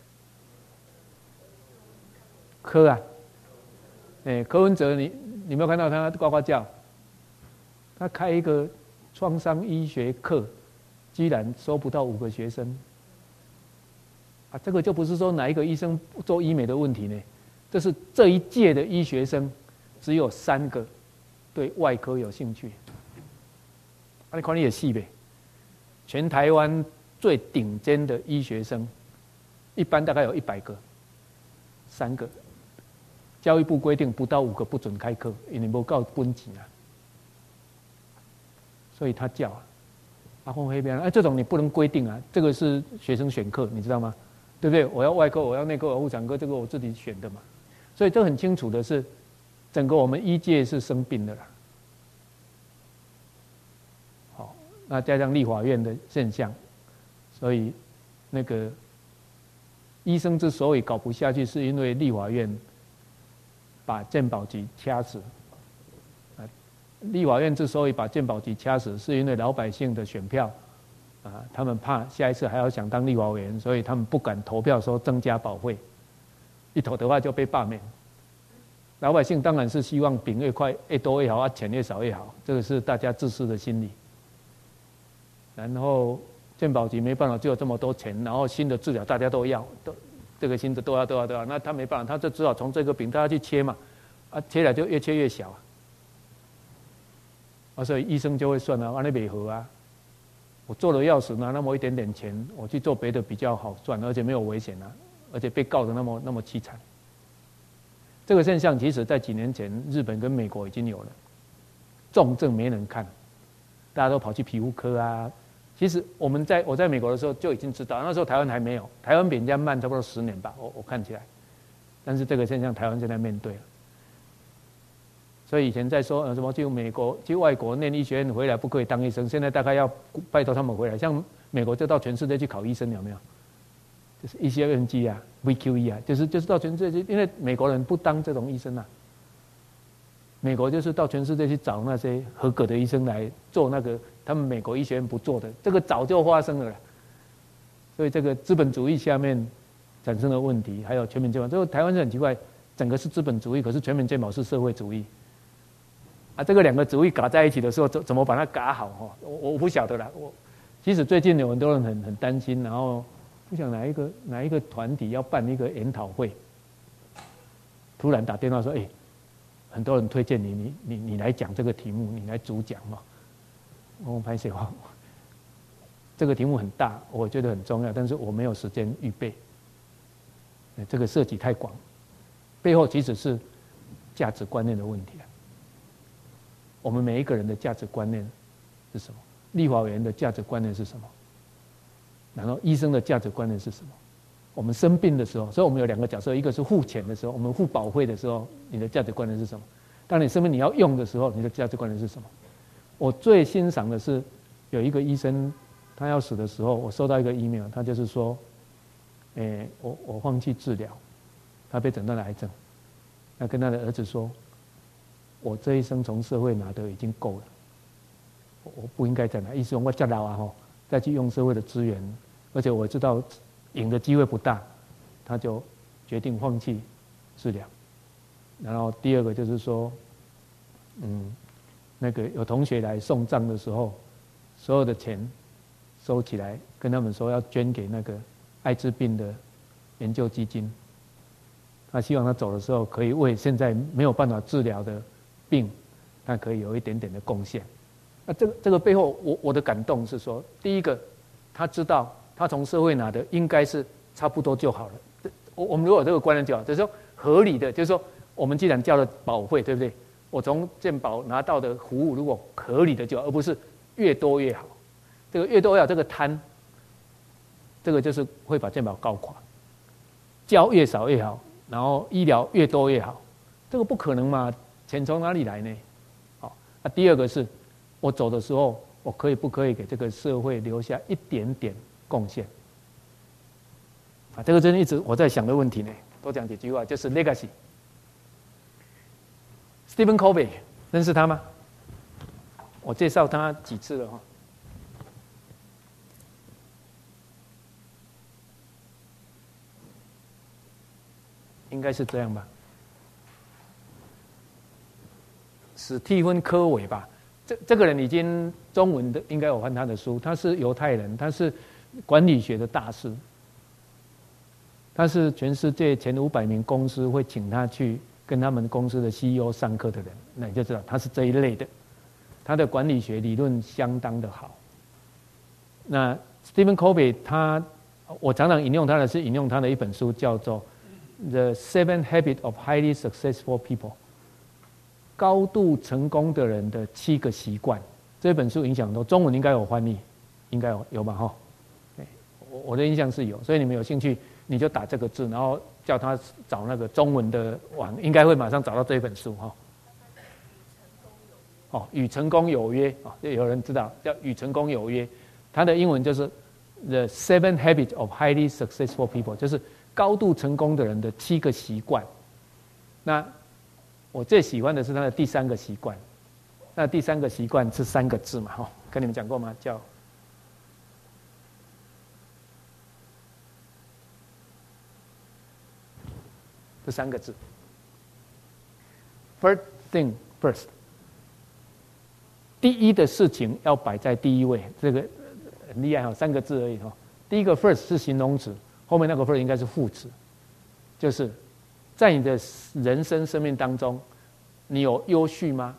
柯啊，哎，柯文哲，你你没有看到他呱呱叫？他开一个创伤医学课，居然收不到五个学生，啊，这个就不是说哪一个医生做医美的问题呢，这是这一届的医学生只有三个对外科有兴趣。啊，你看你也细呗，全台湾最顶尖的医学生，一般大概有一百个，三个。教育部规定不到五个不准开课，因为没告分级啊，所以他叫啊，阿红黑边，哎，这种你不能规定啊，这个是学生选课，你知道吗？对不对？我要外科，我要内科，我要妇产科，这个我自己选的嘛。所以这很清楚的是，整个我们医界是生病的啦。好，那加上立法院的现象，所以那个医生之所以搞不下去，是因为立法院把健保局掐死。立法院之所以把健保局掐死，是因为老百姓的选票，啊，他们怕下一次还要想当立法委员，所以他们不敢投票说增加保费，一投的话就被罢免。老百姓当然是希望饼越快越多越好，啊，钱越少越好，这个是大家自私的心理。然后健保局没办法，只有这么多钱，然后新的治疗大家都要，都这个新的都要都要都要，那他没办法，他就只好从这个饼大家去切嘛，啊，切了就越切越小啊。啊，所以医生就会算啊，安尼袂合啊。我做了药死拿那么一点点钱，我去做别的比较好赚，而且没有危险啊，而且被告的那么那么凄惨。这个现象其实在几年前，日本跟美国已经有了，重症没人看，大家都跑去皮肤科啊。其实我们在我在美国的时候就已经知道，那时候台湾还没有，台湾比人家慢差不多十年吧，我我看起来。但是这个现象台湾现在面对了。所以以前在说呃什么去美国去外国念医学院回来不可以当医生，现在大概要拜托他们回来。像美国就到全世界去考医生，有没有？就是 E C N G 啊 ，V Q E 啊，就是就是到全世界去，因为美国人不当这种医生啊。美国就是到全世界去找那些合格的医生来做那个他们美国医学院不做的，这个早就发生了啦。所以这个资本主义下面产生的问题，还有全民健保，这个台湾是很奇怪，整个是资本主义，可是全民健保是社会主义。啊，这个两个主义搞在一起的时候，怎怎么把它搞好？哈，我我不晓得啦。我其实最近有很多人很很担心，然后不想哪一个哪一个团体要办一个研讨会，突然打电话说：“哎，很多人推荐你，你你你来讲这个题目，你来主讲嘛。”我拍摄话，这个题目很大，我觉得很重要，但是我没有时间预备。这个涉及太广，背后其实是价值观念的问题啊。我们每一个人的价值观念是什么？立法委员的价值观念是什么？然后医生的价值观念是什么？我们生病的时候，所以我们有两个角色，一个是付钱的时候，我们付保费的时候，你的价值观念是什么？当你生病你要用的时候，你的价值观念是什么？我最欣赏的是有一个医生，他要死的时候，我收到一个 email， 他就是说，诶，我我放弃治疗，他被诊断了癌症，他跟他的儿子说，我这一生从社会拿的已经够了，我不应该再拿，意思说我再老啊吼，再去用社会的资源，而且我知道赢的机会不大，他就决定放弃治疗。然后第二个就是说，嗯，那个有同学来送葬的时候，所有的钱收起来，跟他们说要捐给那个艾滋病的研究基金。他希望他走的时候可以为现在没有办法治疗的病，他可以有一点点的贡献。那这个这个背后，我我的感动是说，第一个，他知道他从社会拿的应该是差不多就好了。我我们如果有这个观念就好，就是说合理的，就是说我们既然交了保费，对不对？我从健保拿到的服务如果合理的就好，而不是越多越好。这个越多越好，这个贪，这个就是会把健保搞垮。交越少越好，然后医疗越多越好，这个不可能嘛？钱从哪里来呢？好，那第二个是，我走的时候，我可以不可以给这个社会留下一点点贡献？啊，这个真的一直我在想的问题呢。多讲几句话，就是 legacy。Stephen Covey 认识他吗？我介绍他几次了哈。应该是这样吧。史蒂芬·科维吧，这这个人已经中文的应该有翻他的书，他是犹太人，他是管理学的大师，他是全世界前五百名公司会请他去跟他们公司的 C E O 上课的人，那你就知道他是这一类的，他的管理学理论相当的好。那 Stephen Covey 他，我常常引用他的是引用他的一本书，叫做The Seven Habits of Highly Successful People， 高度成功的人的七个习惯。这本书影响很多，中文应该有翻译，应该有有吧？哈，我我的印象是有，所以你们有兴趣，你就打这个字，然后叫他找那个中文的网，应该会马上找到这本书哈。哦，与成功有约啊，有人知道叫与成功有约，它的英文就是 The Seven Habits of Highly Successful People， 就是高度成功的人的七个习惯。那我最喜欢的是他的第三个习惯。那第三个习惯是三个字嘛，哈，跟你们讲过吗？叫这三个字 ：First thing first。第一的事情要摆在第一位，这个很厉害哈，三个字而已哈。第一个 first 是形容词，后面那个 first 应该是副词，就是在你的人生生命当中，你有优序吗？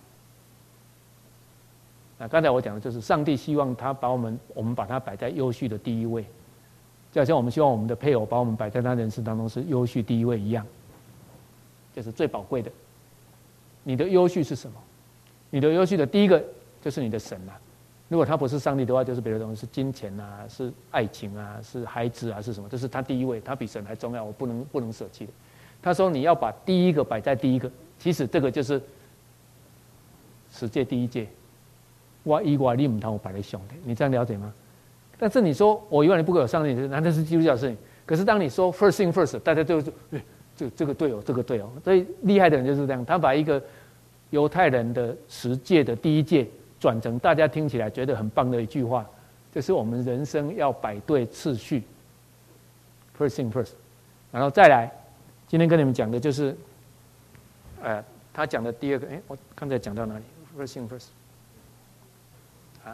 啊，刚才我讲的就是上帝希望他把我们，我们把他摆在优序的第一位，就好像我们希望我们的配偶把我们摆在他人生当中是优序第一位一样，就是最宝贵的。你的优序是什么？你的优序的第一个就是你的神啊。如果他不是上帝的话，就是别的东西，是金钱啊，是爱情啊，是孩子啊，是什么？这是他第一位，他比神还重要，我不能不能舍弃的。他说你要把第一个摆在第一个，其实这个就是十诫第一诫。我以外你不通我摆在上帝，你这样了解吗？但是你说我永远不会有上帝，那这是基督教的事情。可是当你说 first thing first， 大家就就这这个对哦，这个对哦。所以厉害的人就是这样，他把一个犹太人的十诫的第一诫转成大家听起来觉得很棒的一句话，就是我们人生要摆对次序 ，first thing first， 然后再来，今天跟你们讲的就是，呃，他讲的第二个，哎，我刚才讲到哪里 ？first thing first， 啊，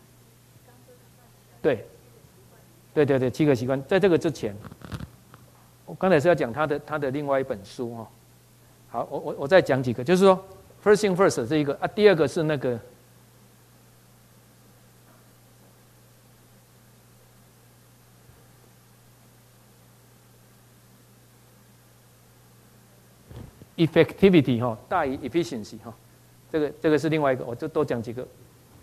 对，对对对，七个习惯，在这个之前，我刚才是要讲他的他的另外一本书哈、哦。好，我我我再讲几个，就是说 first thing first 这一个啊，第二个是那个。effectivity 哈大于 efficiency 哈，这个这个是另外一个，我就多讲几个。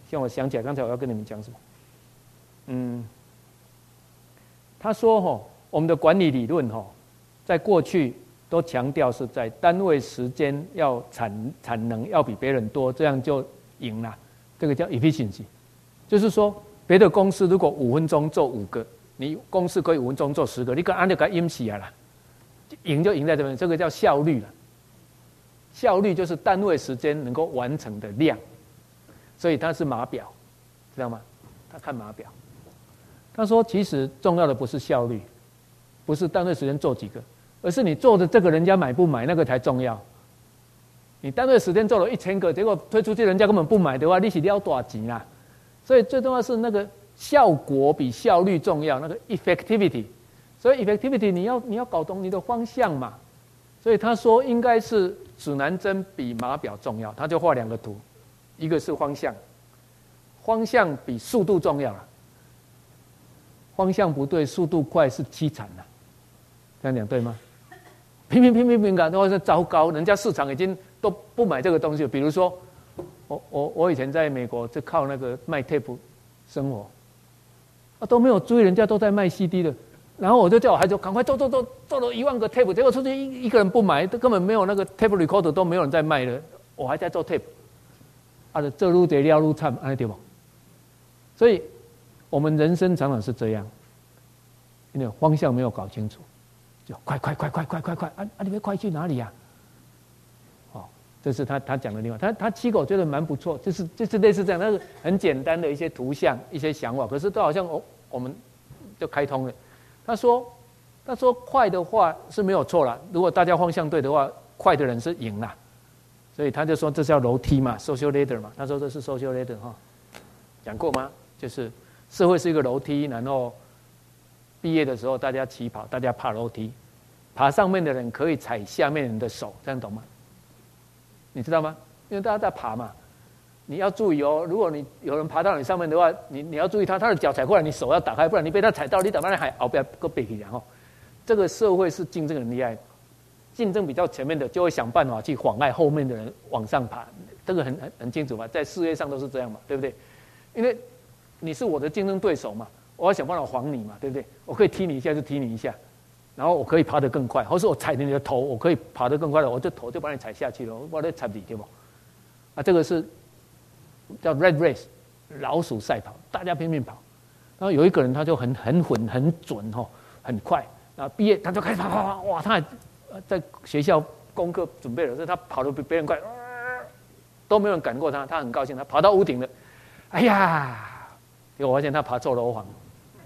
像我想起来，刚才我要跟你们讲什么？嗯，他说哈、哦，我们的管理理论哈、哦，在过去都强调是在单位时间要产产能要比别人多，这样就赢了。这个叫 efficiency， 就是说别的公司如果五分钟做五个，你公司可以五分钟做十个，你可按就给它阴起来了，赢就赢在这边，这个叫效率了。效率就是单位时间能够完成的量，所以它是码表，知道吗？他看码表，他说其实重要的不是效率，不是单位时间做几个，而是你做的这个人家买不买那个才重要。你单位时间做了一千个，结果推出去人家根本不买的话，你是了多少钱啦？所以最重要是那个效果比效率重要，那个 effectivity。所以 effectivity 你要你要搞懂你的方向嘛。所以他说应该是指南针比码表重要，他就画两个图，一个是方向，方向比速度重要了。方向不对，速度快是凄惨了，这样讲对吗？拼命拼命拼命，都是糟糕，人家市场已经都不买这个东西。比如说，我我我以前在美国就靠那个卖 tape 生活，啊都没有注意人家都在卖 C D 的，然后我就叫我孩子赶快做做做做了一万个 tape， 结果出去一一个人不买，根本没有那个 tape recorder 都没有人在卖的，我还在做 tape， 啊这路得了路惨，安尼对不？所以我们人生常常是这样，因为方向没有搞清楚。就快快快快快快快啊啊！你们快去哪里呀、啊？哦，这是他他讲的地方。他他七个我觉得蛮不错，就是就是类似这样，但是很简单的一些图像、一些想法，可是都好像我我们就开通了。他说他说快的话是没有错啦，如果大家方向对的话，快的人是赢啦。所以他就说这叫楼梯嘛 ，social ladder 嘛。他说这是 social ladder 哈，讲过吗？就是社会是一个楼梯，然后。毕业的时候，大家起跑，大家爬楼梯，爬上面的人可以踩下面人的手，这样懂吗？你知道吗？因为大家在爬嘛，你要注意哦。如果你有人爬到你上面的话，你你要注意他，他的脚踩过来，你手要打开，不然你被他踩到，你打半天还熬不要个背起然后，这个社会是竞争很厉害，竞争比较前面的就会想办法去妨碍后面的人往上爬，这个很很很清楚嘛，在事业上都是这样嘛，对不对？因为你是我的竞争对手嘛。我要想办法防你嘛，对不对？我可以踢你一下就踢你一下，然后我可以爬得更快，或是我踩你的头，我可以爬得更快了，我就头就把你踩下去了，我把你踩底，对不？啊，这个是叫 rat race 老鼠赛跑，大家拼命跑。然后有一个人他就很很稳很准哈，很快，然后毕业他就开始跑跑跑，哇，他还在学校功课准备了，所以他跑得比别人快，都没有人赶过他，他很高兴，他跑到屋顶了，哎呀，结果我发现他爬错楼房。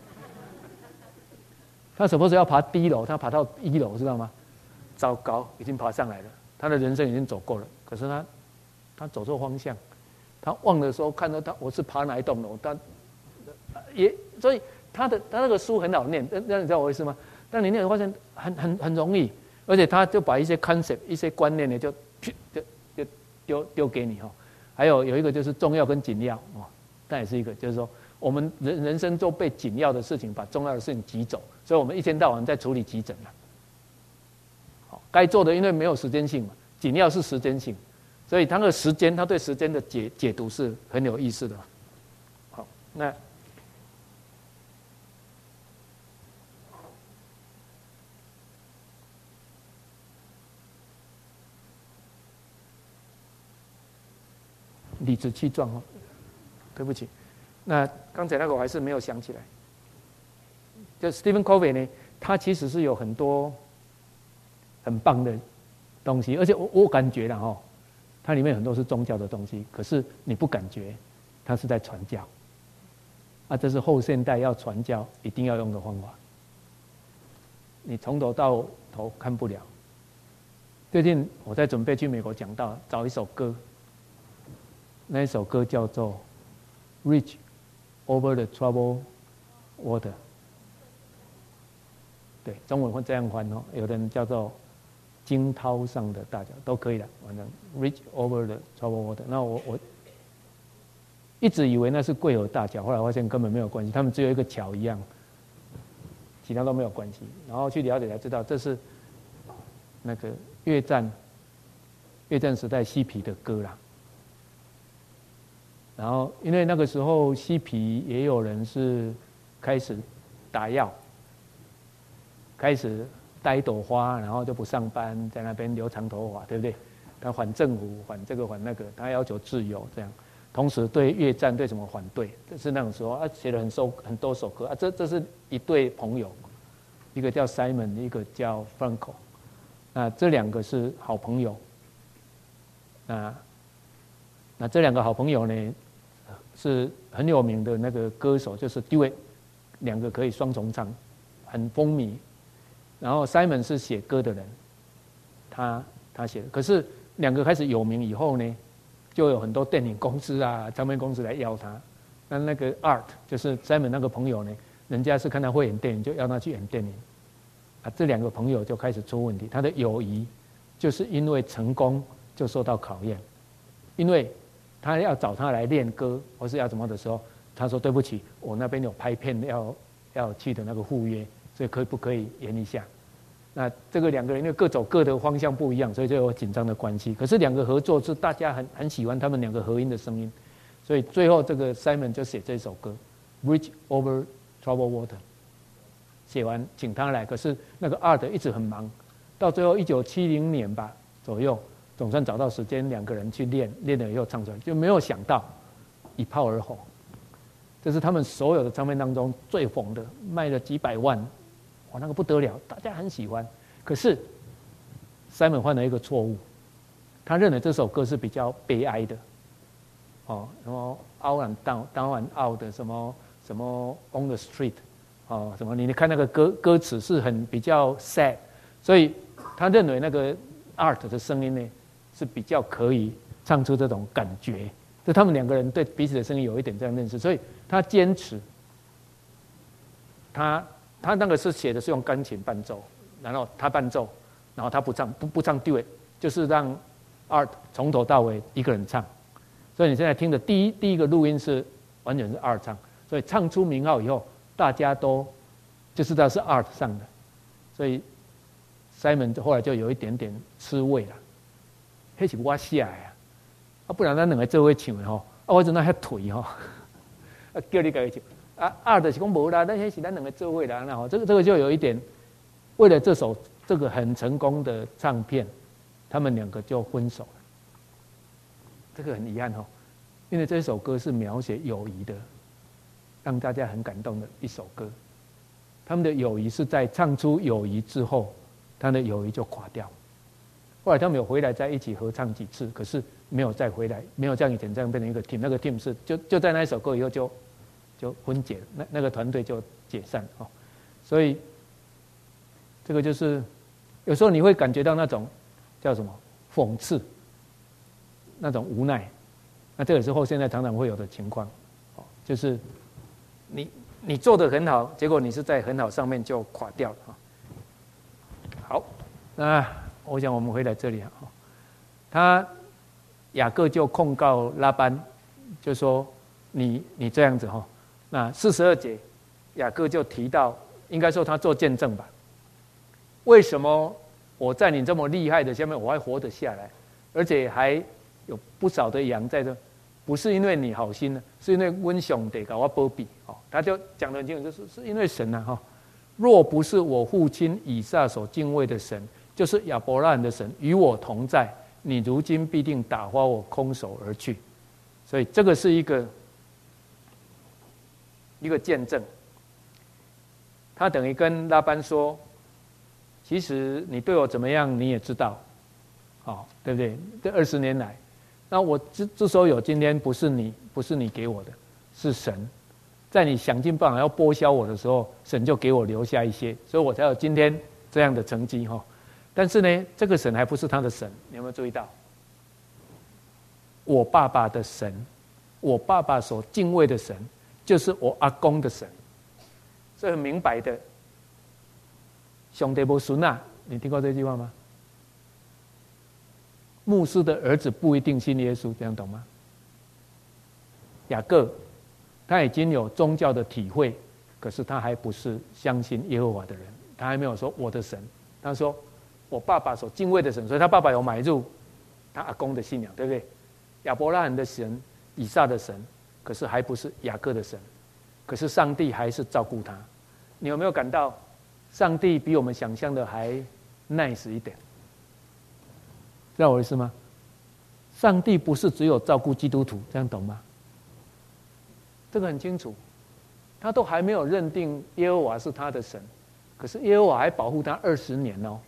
他什么时候要爬低楼？他爬到一楼，知道吗？糟糕，已经爬上来了，他的人生已经走过了。可是他，他走错方向，他忘了说看到他我是爬哪一栋楼，他也所以他的他那个书很好念，那你知道我意思吗？但你念发现很很很容易，而且他就把一些 concept 一些观念呢就就就丢丢给你哈。还有有一个就是重要跟紧要哦，但也是一个就是说。我们人人生都被紧要的事情把重要的事情挤走，所以我们一天到晚在处理急诊了。好，该做的因为没有时间性嘛，紧要是时间性，所以他的时间，他对时间的解解读是很有意思的。好，那理直气壮哦，对不起。那刚才那个我还是没有想起来，就 Stephen Covey 呢，他其实是有很多很棒的东西，而且我我感觉了哦，它里面很多是宗教的东西，可是你不感觉他是在传教，啊，这是后现代要传教一定要用的方法，你从头到头看不了。最近我在准备去美国讲道，找一首歌，那一首歌叫做《Reach Over the Troubled Water》，对，中文会这样翻哦，有的人叫做惊涛上的大桥都可以的，反正 Reach Over the Troubled Water。那我我一直以为那是贵河大桥，后来发现根本没有关系，他们只有一个桥一样，其他都没有关系。然后去了解才知道，这是那个越战越战时代嬉皮的歌啦。 然后因为那个时候嬉皮也有人是开始打药，开始戴一朵花，然后就不上班，在那边留长头发，对不对？他反政府，反这个反那个，他要求自由这样。同时对越战对什么反对，这是那种时候啊，写了很首很多首歌啊。这这是一对朋友，一个叫 Simon， 一个叫 Franco， 那这两个是好朋友。那那这两个好朋友呢，是很有名的那个歌手，就是 duet， 两个可以双重唱，很风靡。然后 Simon 是写歌的人，他他写的，可是两个开始有名以后呢，就有很多电影公司啊、唱片公司来邀他。那那个 Art 就是 Simon 那个朋友呢，人家是看他会演电影，就邀他去演电影。啊，这两个朋友就开始出问题，他的友谊就是因为成功就受到考验，因为他要找他来练歌或是要怎么的时候，他说对不起，我那边有拍片要要去的那个赴约，所以可以不可以演一下？那这个两个人因为各走各的方向不一样，所以就有紧张的关系。可是两个合作是大家很很喜欢他们两个合音的声音，所以最后这个 Simon 就写这首歌《Bridge Over Troubled Water》，写完请他来，可是那个 Art 一直很忙，到最后一九七零年吧左右，总算找到时间两个人去练，练了以后唱出来，就没有想到一炮而红。这是他们所有的唱片当中最红的，卖了几百万。哇，那个不得了，大家很喜欢。可是 Simon 犯了一个错误，他认为这首歌是比较悲哀的，哦，什么 out and down down and out 的什么什么 on the street， 哦，什么你看那个歌歌词是很比较 sad， 所以他认为那个 Art 的声音呢是比较可以唱出这种感觉。就他们两个人对彼此的声音有一点这样认识，所以他坚持他。他那个是写的是用钢琴伴奏，然后他伴奏，然后他不唱不不唱 duet， 就是让 Art 从头到尾一个人唱。所以你现在听的第一第一个录音是完全是 Art 唱，所以唱出名号以后，大家都就知道是 Art 上的，所以 Simon 后来就有一点点吃味了，那是我写的啊，啊不然咱两个做伙唱的吼，啊我真那遐颓吼，啊叫你家己唱。啊，二的是讲无啦，那些是咱两个做伙啦，那吼，这个这个就有一点，为了这首这个很成功的唱片，他们两个就分手了。这个很遗憾吼，因为这首歌是描写友谊的，让大家很感动的一首歌。他们的友谊是在唱出友谊之后，他的友谊就垮掉。后来他们有回来在一起合唱几次，可是没有再回来，没有像以前这样变成一个 team。那个 team 是就就在那一首歌以后就。就分解了，那那个团队就解散哦，所以这个就是有时候你会感觉到那种叫什么讽刺，那种无奈，那这个时候现在常常会有的情况，哦，就是你你做得很好，结果你是在很好上面就垮掉了啊。好，那我想我们回来这里啊，他雅各就控告拉班，就说你你这样子哈。那四十二节，雅各就提到，应该说他做见证吧。为什么我在你这么厉害的下面，我还活得下来，而且还有不少的羊在这？不是因为你好心呢，是因为温兄得搞我保庇哦。他就讲得很清楚，就是是因为神啊哈。若不是我父亲以撒所敬畏的神，就是亚伯拉罕的神与我同在，你如今必定打发我空手而去。所以这个是一个。一个见证，他等于跟拉班说：“其实你对我怎么样，你也知道，哦，对不对？这二十年来，那我之之所以有今天，不是你，不是你给我的，是神，在你想尽办法要剥削我的时候，神就给我留下一些，所以我才有今天这样的成绩哈。但是呢，这个神还不是他的神，你有没有注意到？我爸爸的神，我爸爸所敬畏的神。”就是我阿公的神，所以很明白的。兄弟不孙啊，你听过这句话吗？牧师的儿子不一定信耶稣，这样懂吗？雅各他已经有宗教的体会，可是他还不是相信耶和华的人，他还没有说我的神，他说我爸爸所敬畏的神，所以他爸爸有买入他阿公的信仰，对不对？亚伯拉罕的神。 以撒的神，可是还不是雅各的神，可是上帝还是照顾他。你有没有感到上帝比我们想象的还 nice 一点？知道我意思吗？上帝不是只有照顾基督徒，这样懂吗？这个很清楚，他都还没有认定耶和华是他的神，可是耶和华还保护他二十年哦。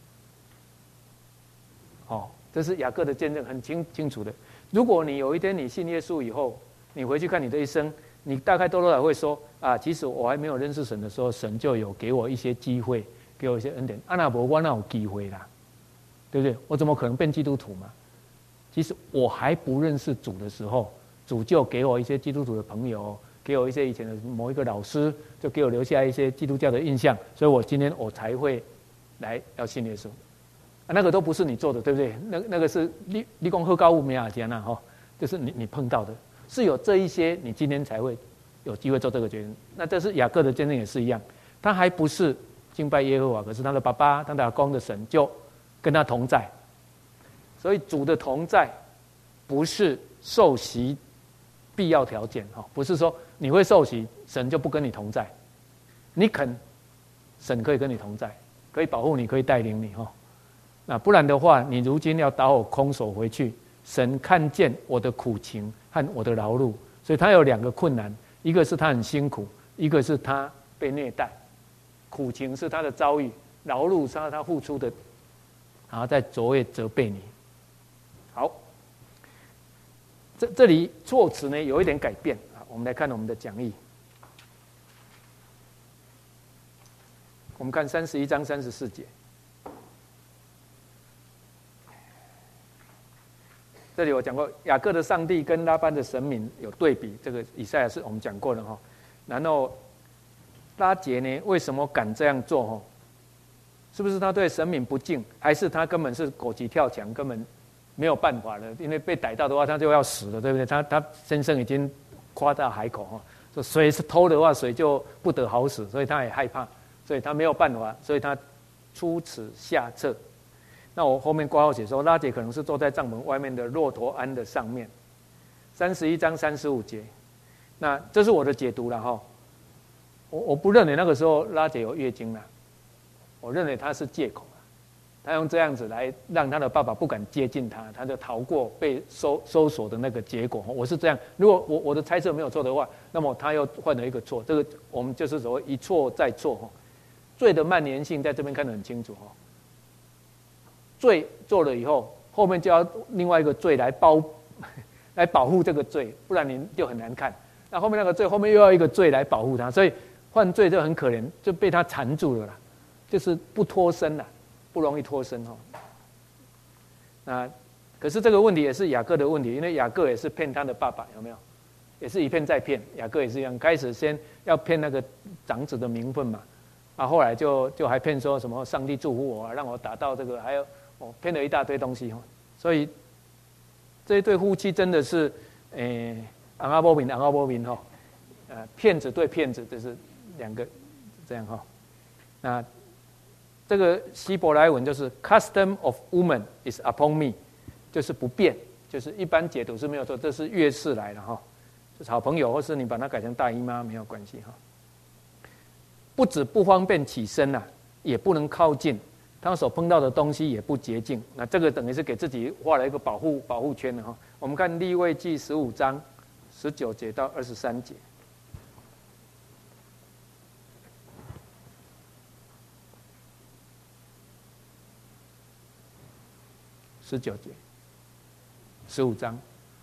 哦，这是雅各的见证，很清清楚的。如果你有一天你信耶稣以后，你回去看你的一生，你大概多多少少会说啊，其实我还没有认识神的时候，神就有给我一些机会，给我一些恩典。啊，那不我哪有机会啦？对不对？我怎么可能变基督徒嘛？其实我还不认识主的时候，主就给我一些基督徒的朋友，给我一些以前的某一个老师，就给我留下一些基督教的印象，所以我今天我才会来要信耶稣。啊，那个都不是你做的，对不对？那那个是立立功喝高物没亚加那哈，就是你你碰到的，是有这一些，你今天才会有机会做这个决定。那这是雅各的见证也是一样，他还不是敬拜耶和华，可是他的爸爸、他的阿公的神就跟他同在。所以主的同在不是受洗必要条件哈，不是说你会受洗，神就不跟你同在。你肯，神可以跟你同在，可以保护你，可以带领你哈。那不然的话，你如今要打我空手回去，神看见我的苦情和我的劳碌，所以他有两个困难，一个是他很辛苦，一个是他被虐待。苦情是他的遭遇，劳碌是他付出的，然后在昨夜责备你。好，这这里措辞呢有一点改变啊，我们来看我们的讲义。我们看三十一章三十四节，这里我讲过，雅各的上帝跟拉班的神明有对比，这个以赛亚是我们讲过的哈。然后拉结呢，为什么敢这样做哈？是不是他对神明不敬，还是他根本是狗急跳墙，根本没有办法了？因为被逮到的话，他就要死了，对不对？他他先生已经夸到海口哈，说水是偷的话，水就不得好死，所以他也害怕，所以他没有办法，所以他出此下策。那我后面括号写说，拉结可能是坐在帐篷外面的骆驼鞍的上面。三十一章三十五节，那这是我的解读了哈。我我不认为那个时候拉结有月经了，我认为他是借口。他用这样子来让他的爸爸不敢接近他，他就逃过被搜搜索的那个结果。我是这样，如果我我的猜测没有错的话，那么他又犯了一个错。这个我们就是所谓一错再错，罪的蔓延性在这边看得很清楚。罪做了以后，后面就要另外一个罪来包来保护这个罪，不然你就很难看。那后面那个罪，后面又要一个罪来保护他，所以犯罪就很可怜，就被他缠住了啦，就是不脱身了。不容易脱身哦。那可是这个问题也是雅各的问题，因为雅各也是骗他的爸爸，有没有？也是一骗再骗。雅各也是一样，开始先要骗那个长子的名分嘛，啊，后来就就还骗说什么上帝祝福我啊，让我达到这个，还有哦骗了一大堆东西哈。所以这一对夫妻真的是，诶，昂阿波明，昂阿波明哈，呃，骗子对骗子，这是两个这样哈。那这个希伯来文就是 custom of woman is upon me， 就是不变，就是一般解读是没有错，这是粤式来的哈，就是好朋友，或是你把它改成大姨妈没有关系哈。不止不方便起身呐、啊，也不能靠近，他所碰到的东西也不洁净。那这个等于是给自己画了一个保护保护圈的哈。我们看利未记十五章十九节到二十三节。十九节，十五章。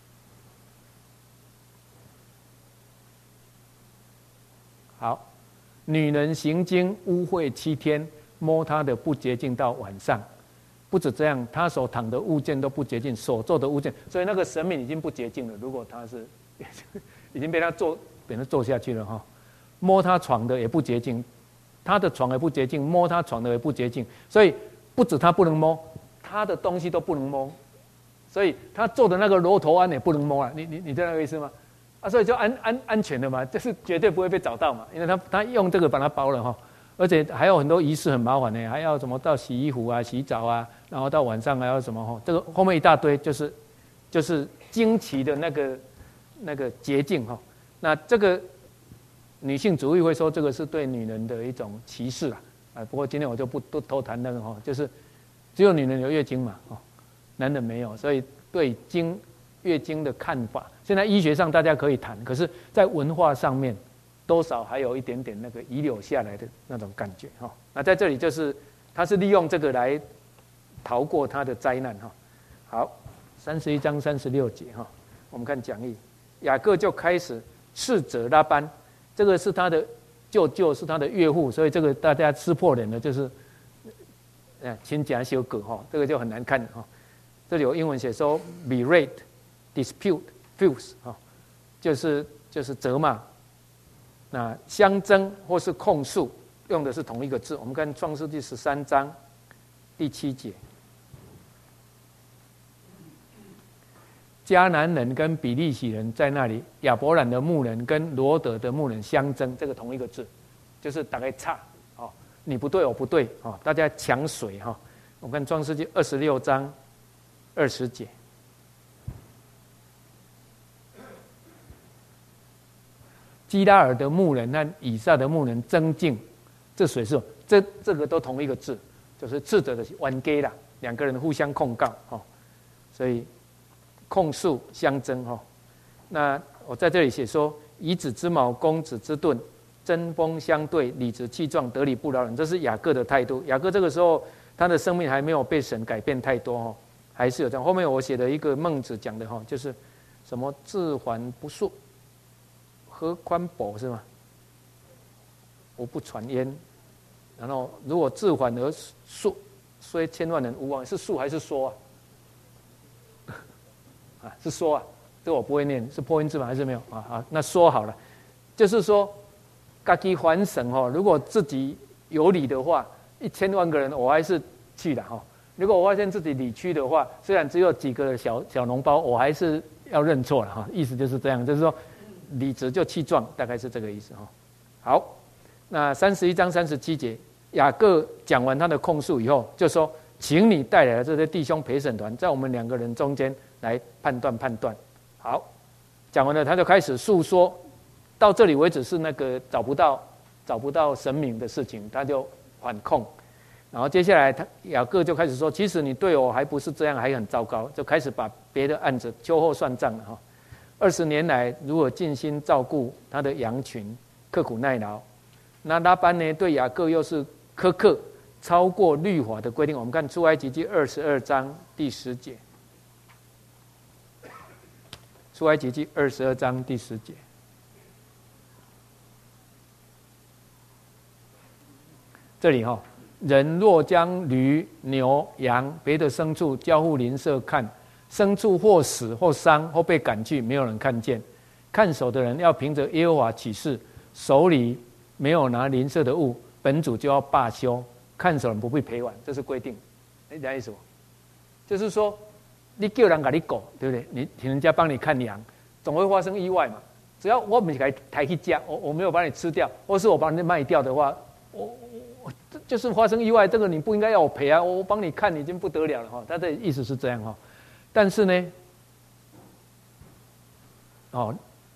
好，女人行经污秽七天，摸她的不洁净到晚上。不止这样，她所躺的物件都不洁净，所做的物件，所以那个神明已经不洁净了。如果他是已经被他做，被他做下去了哈。摸他床的也不洁净，他的床也不洁净，摸他床的也不洁净。所以不止他不能摸。他的东西都不能摸，所以他做的那个骆驼鞍也不能摸啊！你你你知道那个意思吗？啊，所以就安安安全的嘛，就是绝对不会被找到嘛，因为他他用这个把它包了哈，而且还有很多仪式很麻烦呢，还要什么到洗衣服啊、洗澡啊，然后到晚上还要什么哈，这个后面一大堆就是就是惊奇的那个那个洁净哈。那这个女性主义会说这个是对女人的一种歧视啊。啊，不过今天我就不多多谈那个哈，就是只有女人有月经嘛，哦，男人没有，所以对经月经的看法，现在医学上大家可以谈，可是在文化上面，多少还有一点点那个遗留下来的那种感觉哈。那在这里就是他是利用这个来逃过他的灾难哈。好，三十一章三十六节哈，我们看讲义，雅各就开始斥责拉班，这个是他的舅舅，是他的岳父，所以这个大家撕破脸的就是，呃，亲家修葛哈，这个就很难看哈。这里有英文写说 berate、dispute、fuse 哈，就是就是责骂，那相争或是控诉，用的是同一个字。我们看创世纪十三章第七节，迦南人跟比利洗人在那里，亚伯兰的牧人跟罗德的牧人相争，这个同一个字，就是大概差哦，你不对我不对哦，大家抢水哈。我们看创世纪二十六章二十节，基拉尔的牧人和以撒的牧人争竞，这水是这这个都同一个字，就是斥责的冤家啦，两个人互相控告哈，所以。控诉相争哈，那我在这里写说：以子之矛攻子之盾，针锋相对，理直气壮，得理不饶人。这是雅各的态度。雅各这个时候他的生命还没有被神改变太多哈，还是有这样。后面我写了一个孟子讲的哈，就是什么自还不恕，何宽薄是吗？无不传焉。然后如果自还而恕，虽千万人无往，是恕还是说啊？啊，是说啊，这我不会念，是破音字吗？还是没有啊？啊，那说好了，就是说，自己还省哦。如果自己有理的话，一千万个人我还是去的哈。如果我发现自己理屈的话，虽然只有几个小小脓包，我还是要认错了哈。意思就是这样，就是说理直就气壮，大概是这个意思哈。好，那三十一章三十七节，雅各讲完他的控诉以后，就说，请你带来的这些弟兄陪审团，在我们两个人中间。来判断判断，好，讲完了，他就开始诉说，到这里为止是那个找不到找不到神明的事情，他就反控，然后接下来他雅各就开始说，其实你对我还不是这样，还很糟糕，就开始把别的案子秋后算账了哈。二十年来如何尽心照顾他的羊群，刻苦耐劳，那拉班呢对雅各又是苛刻，超过律法的规定。我们看出埃及记二十二章第十节。出埃及记二十二章第十节，这里哈、哦，人若将驴、牛、羊、别的牲畜交付邻舍看，牲畜或死或伤或被赶去，没有人看见，看守的人要凭着耶和华起誓，手里没有拿邻舍的物，本主就要罢休，看守人不必赔还，这是规定。你懂意思吗？就是说。你叫人给你狗，对不对？你请人家帮你看羊，总会发生意外嘛。只要我没给抬去家，我我没有把你吃掉，或是我把你卖掉的话，我我就是发生意外，这个你不应该要我赔啊！我帮你看已经不得了了哈。他的意思是这样哈，但是呢，哦，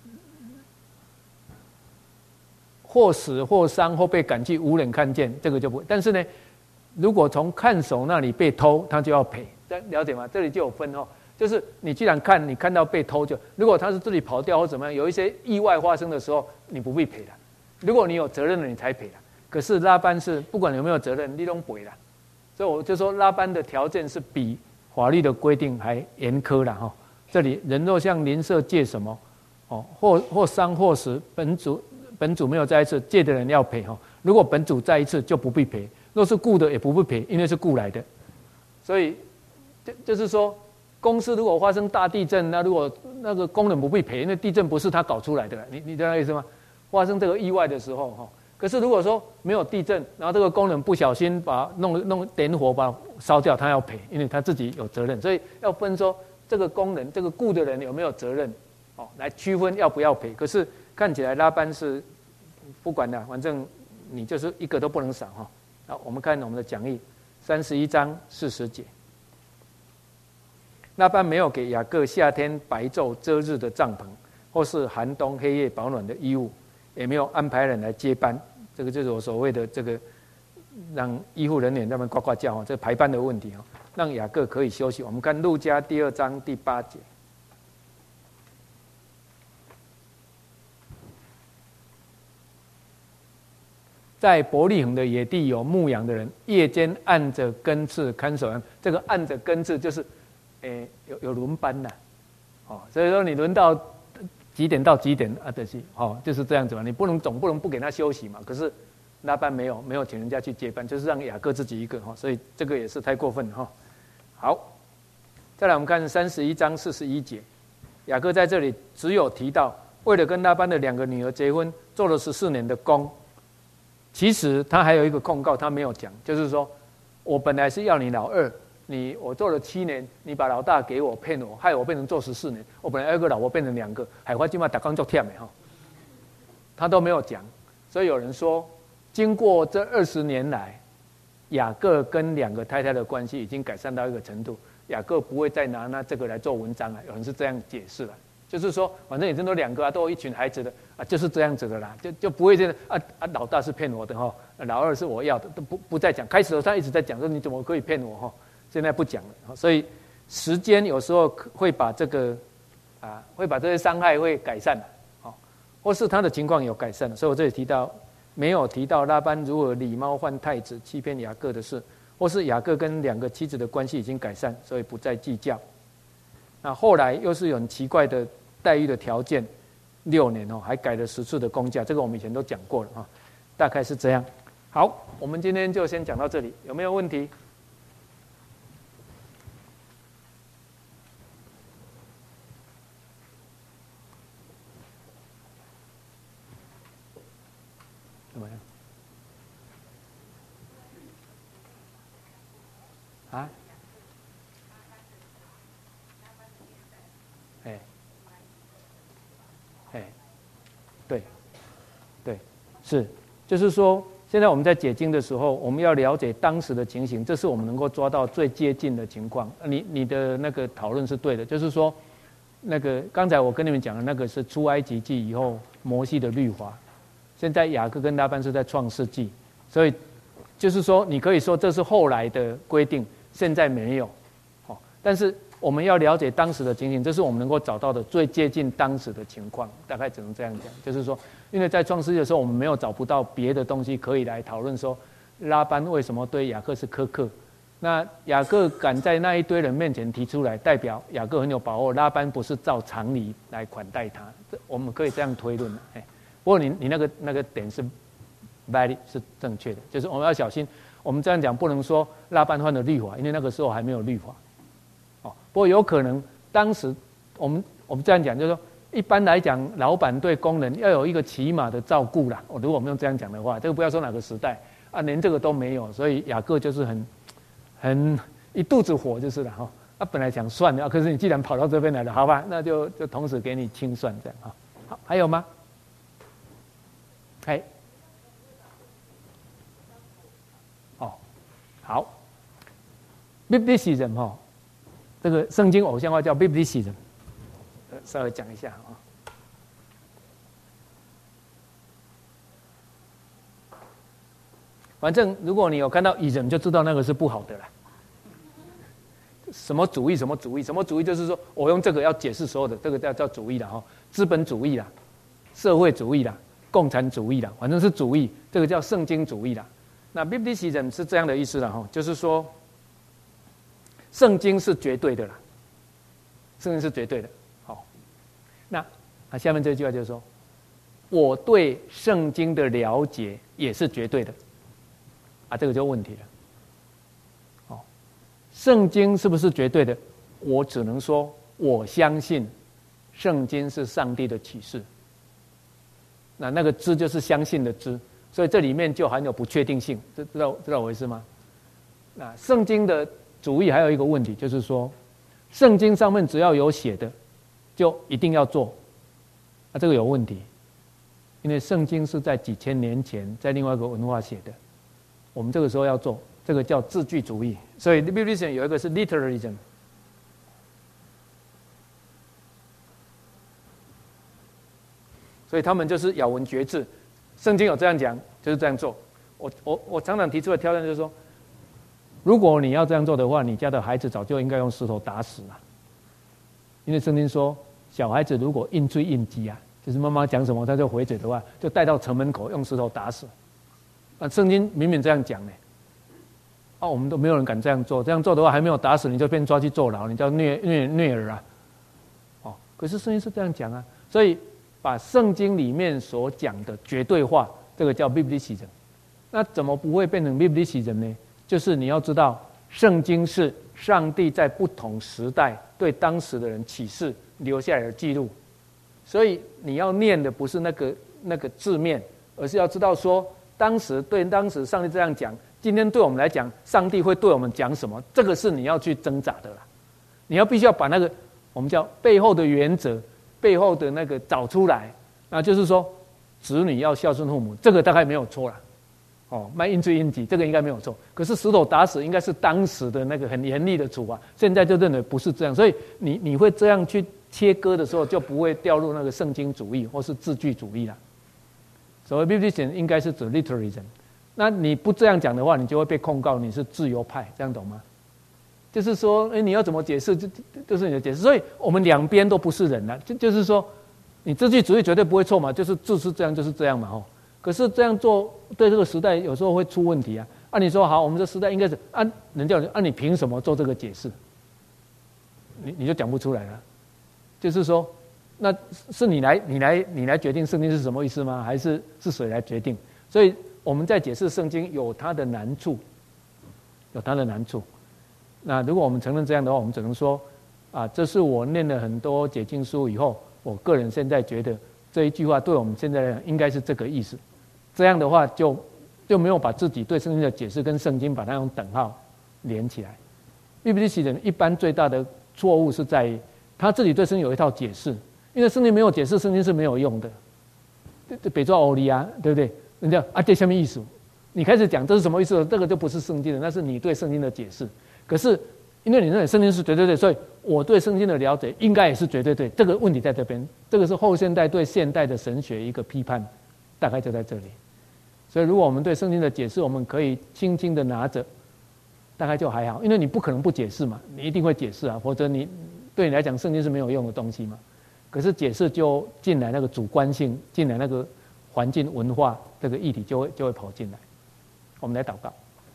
或死或伤或被赶去，无人看见，这个就不会。但是呢，如果从看守那里被偷，他就要赔。了解吗？这里就有分哦，就是你既然看，你看到被偷就，如果他是自己跑掉或怎么样，有一些意外发生的时候，你不必赔的。如果你有责任了，你才赔的。可是拉班是不管有没有责任，你都赔了。所以我就说拉班的条件是比法律的规定还严苛了哈。这里人若向邻舍借什么，哦，或或伤或死，本主本主没有在一次，借的人要赔哈。如果本主在一次，就不必赔；若是雇的，也不必赔，因为是雇来的。所以。就就是说，公司如果发生大地震，那如果那个工人不必赔，因为地震不是他搞出来的，你你知道意思吗？发生这个意外的时候，哈，可是如果说没有地震，然后这个工人不小心把弄弄点火把它烧掉，他要赔，因为他自己有责任，所以要分说这个工人这个雇的人有没有责任，哦，来区分要不要赔。可是看起来拉班是不管的，反正你就是一个都不能少哈。好，我们看我们的讲义三十一章四十节。拉班没有给雅各夏天白昼遮日的帐篷， 或是寒冬黑夜保暖的衣物，也没有安排人来接班。这个就是我所谓的这个让医护人员在那边呱呱叫，这排班的问题，让雅各可以休息。我们看路加第二章第八节。在伯利恒的野地有牧羊的人，夜间按着更次看守羊。这个按着更次就是，诶，有有轮班呐，哦，所以说你轮到几点到几点啊？就是，哦，就是这样子嘛。你不能总不能不给他休息嘛。可是拉班没有没有请人家去接班，就是让雅各自己一个哈，所以这个也是太过分哈。好，再来我们看三十一章四十一节，雅各在这里只有提到，为了跟拉班的两个女儿结婚，做了十四年的工。其实他还有一个控告，他没有讲，就是说我本来是要你老二，你我做了七年，你把老大给我骗我，害我变成做十四年。我本来有一个老婆变成两个，海花今晚打工作忝的哈，他都没有讲。所以有人说，经过这二十年来，雅各跟两个太太的关系已经改善到一个程度，雅各不会再拿那这个来做文章了。有人是这样解释了。就是说，反正已经都两个啊，都有一群孩子的啊，就是这样子的啦，就就不会这样啊啊，老大是骗我的哈，老二是我要的，都不不再讲。开始的时候他一直在讲说你怎么可以骗我哈，现在不讲了。所以时间有时候会把这个啊，会把这些伤害会改善的，或是他的情况有改善了。所以我这里提到没有提到拉班如何礼貌换太子欺骗雅各的事，或是雅各跟两个妻子的关系已经改善，所以不再计较。那后来又是有很奇怪的待遇的条件，六年哦，还改了十次的工价，这个我们以前都讲过了啊，大概是这样。好，我们今天就先讲到这里，有没有问题？怎么样？啊？哎，哎，对，对，是，就是说，现在我们在解经的时候，我们要了解当时的情形，这是我们能够抓到最接近的情况。你你的那个讨论是对的，就是说，那个刚才我跟你们讲的那个是出埃及记以后摩西的律法，现在雅各跟拉班是在创世纪，所以就是说，你可以说这是后来的规定，现在没有，哦，但是。我们要了解当时的情形，这是我们能够找到的最接近当时的情况，大概只能这样讲。就是说，因为在创世纪的时候，我们没有找不到别的东西可以来讨论说拉班为什么对雅各是苛刻。那雅各敢在那一堆人面前提出来，代表雅各很有把握，拉班不是照常理来款待他。我们可以这样推论。哎，不过你你那个那个点是 valid 是正确的，就是我们要小心。我们这样讲不能说拉班犯了律法，因为那个时候还没有律法。不过有可能，当时我们我们这样讲，就是说，一般来讲，老板对工人要有一个起码的照顾啦。如果我们用这样讲的话，这个不要说哪个时代啊，连这个都没有，所以雅各就是很很一肚子火就是了哈。他、啊、本来想算的、啊，可是你既然跑到这边来了，好吧，那就就同时给你清算这样啊。好，还有吗？哎，哦，好 ，Biblicism 哈。这个圣经偶像化叫 Biblicism， 稍微讲一下啊。反正如果你有看到 ism， 就知道那个是不好的了。什么主义？什么主义？什么主义？就是说我用这个要解释所有的，这个叫叫主义了哈。资本主义啦，社会主义啦，共产主义啦，反正是主义，这个叫圣经主义啦。那 Biblicism 是这样的意思了哈，就是说。圣经是绝对的啦，圣经是绝对的。好，那啊，下面这句话就是说，我对圣经的了解也是绝对的，啊，这个就问题了。哦，圣经是不是绝对的？我只能说，我相信圣经是上帝的启示。那那个知就是相信的知，所以这里面就含有不确定性，知知道知道我意思吗？那圣经的。主义还有一个问题，就是说，圣经上面只要有写的，就一定要做，啊，这个有问题，因为圣经是在几千年前在另外一个文化写的，我们这个时候要做，这个叫字句主义，所以 Biblicism 有一个是 literalism， 所以他们就是咬文嚼字。圣经有这样讲，就是这样做。我我我常常提出的挑战就是说，如果你要这样做的话，你家的孩子早就应该用石头打死了。因为圣经说，小孩子如果应追应激啊，就是妈妈讲什么他就回嘴的话，就带到城门口用石头打死。啊，圣经明明这样讲呢。啊，我们都没有人敢这样做。这样做的话，还没有打死你就被抓去坐牢，你叫虐虐虐儿啊。哦，可是圣经是这样讲啊，所以把圣经里面所讲的绝对化，这个叫 biblicism。那怎么不会变成 biblicism 呢？就是你要知道，圣经是上帝在不同时代对当时的人启示留下来的记录，所以你要念的不是那个那个字面，而是要知道说，当时对当时上帝这样讲，今天对我们来讲，上帝会对我们讲什么？这个是你要去挣扎的啦。你要必须要把那个我们叫背后的原则、背后的那个找出来。那就是说，子女要孝顺父母，这个大概没有错啦。哦，卖应追应急，这个应该没有错。可是石头打死应该是当时的那个很严厉的处罚，现在就认为不是这样，所以你你会这样去切割的时候，就不会掉入那个圣经主义或是字句主义了。所谓 biblicism 应该是指 literalism， 那你不这样讲的话，你就会被控告你是自由派，这样懂吗？就是说，哎，你要怎么解释，就就是你的解释。所以我们两边都不是人了，就就是说，你字句主义绝对不会错嘛，就是字是这样就是这样嘛，吼。可是这样做对这个时代有时候会出问题啊！按、啊、你说好，我们这时代应该是按人家按、啊、你凭什么做这个解释？你你就讲不出来了。就是说，那是你来你来你来决定圣经是什么意思吗？还是是谁来决定？所以我们在解释圣经有它的难处，有它的难处。那如果我们承认这样的话，我们只能说啊，这是我念了很多解经书以后，我个人现在觉得这一句话对我们现在来讲应该是这个意思。这样的话就就没有把自己对圣经的解释跟圣经把它用等号连起来。biblicism一般最大的错误是在于他自己对圣经有一套解释，因为圣经没有解释，圣经是没有用的。北抓欧利啊，对不对？人家啊，这什么意思？你开始讲这是什么意思？这个就不是圣经的，那是你对圣经的解释。可是因为你认为圣经是绝对对，所以我对圣经的了解应该也是绝对对。这个问题在这边，这个是后现代对现代的神学一个批判，大概就在这里。所以如果我们对圣经的解释，我们可以轻轻的拿着，大概就还好，因为你不可能不解释嘛，你一定会解释啊，否则你对你来讲圣经是没有用的东西嘛。可是解释就进来那个主观性，进来那个环境文化这个议题就会就会跑进来。我们来祷告。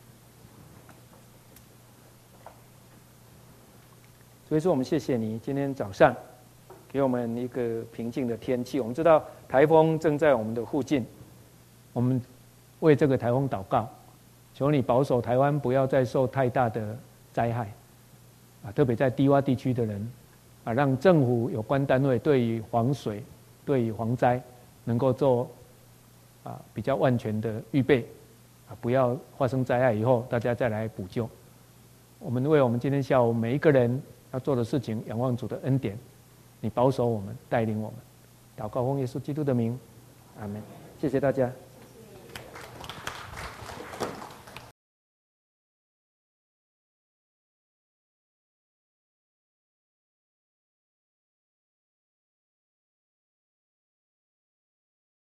所以说我们谢谢你今天早上给我们一个平静的天气。我们知道台风正在我们的附近，我们为这个台风祷告，求你保守台湾不要再受太大的灾害啊，特别在低洼地区的人啊，让政府有关单位对于防水、对于防灾能够做啊比较万全的预备啊，不要发生灾害以后大家再来补救。我们为我们今天下午每一个人要做的事情，仰望主的恩典，你保守我们，带领我们。祷告奉耶稣基督的名，阿们。谢谢大家。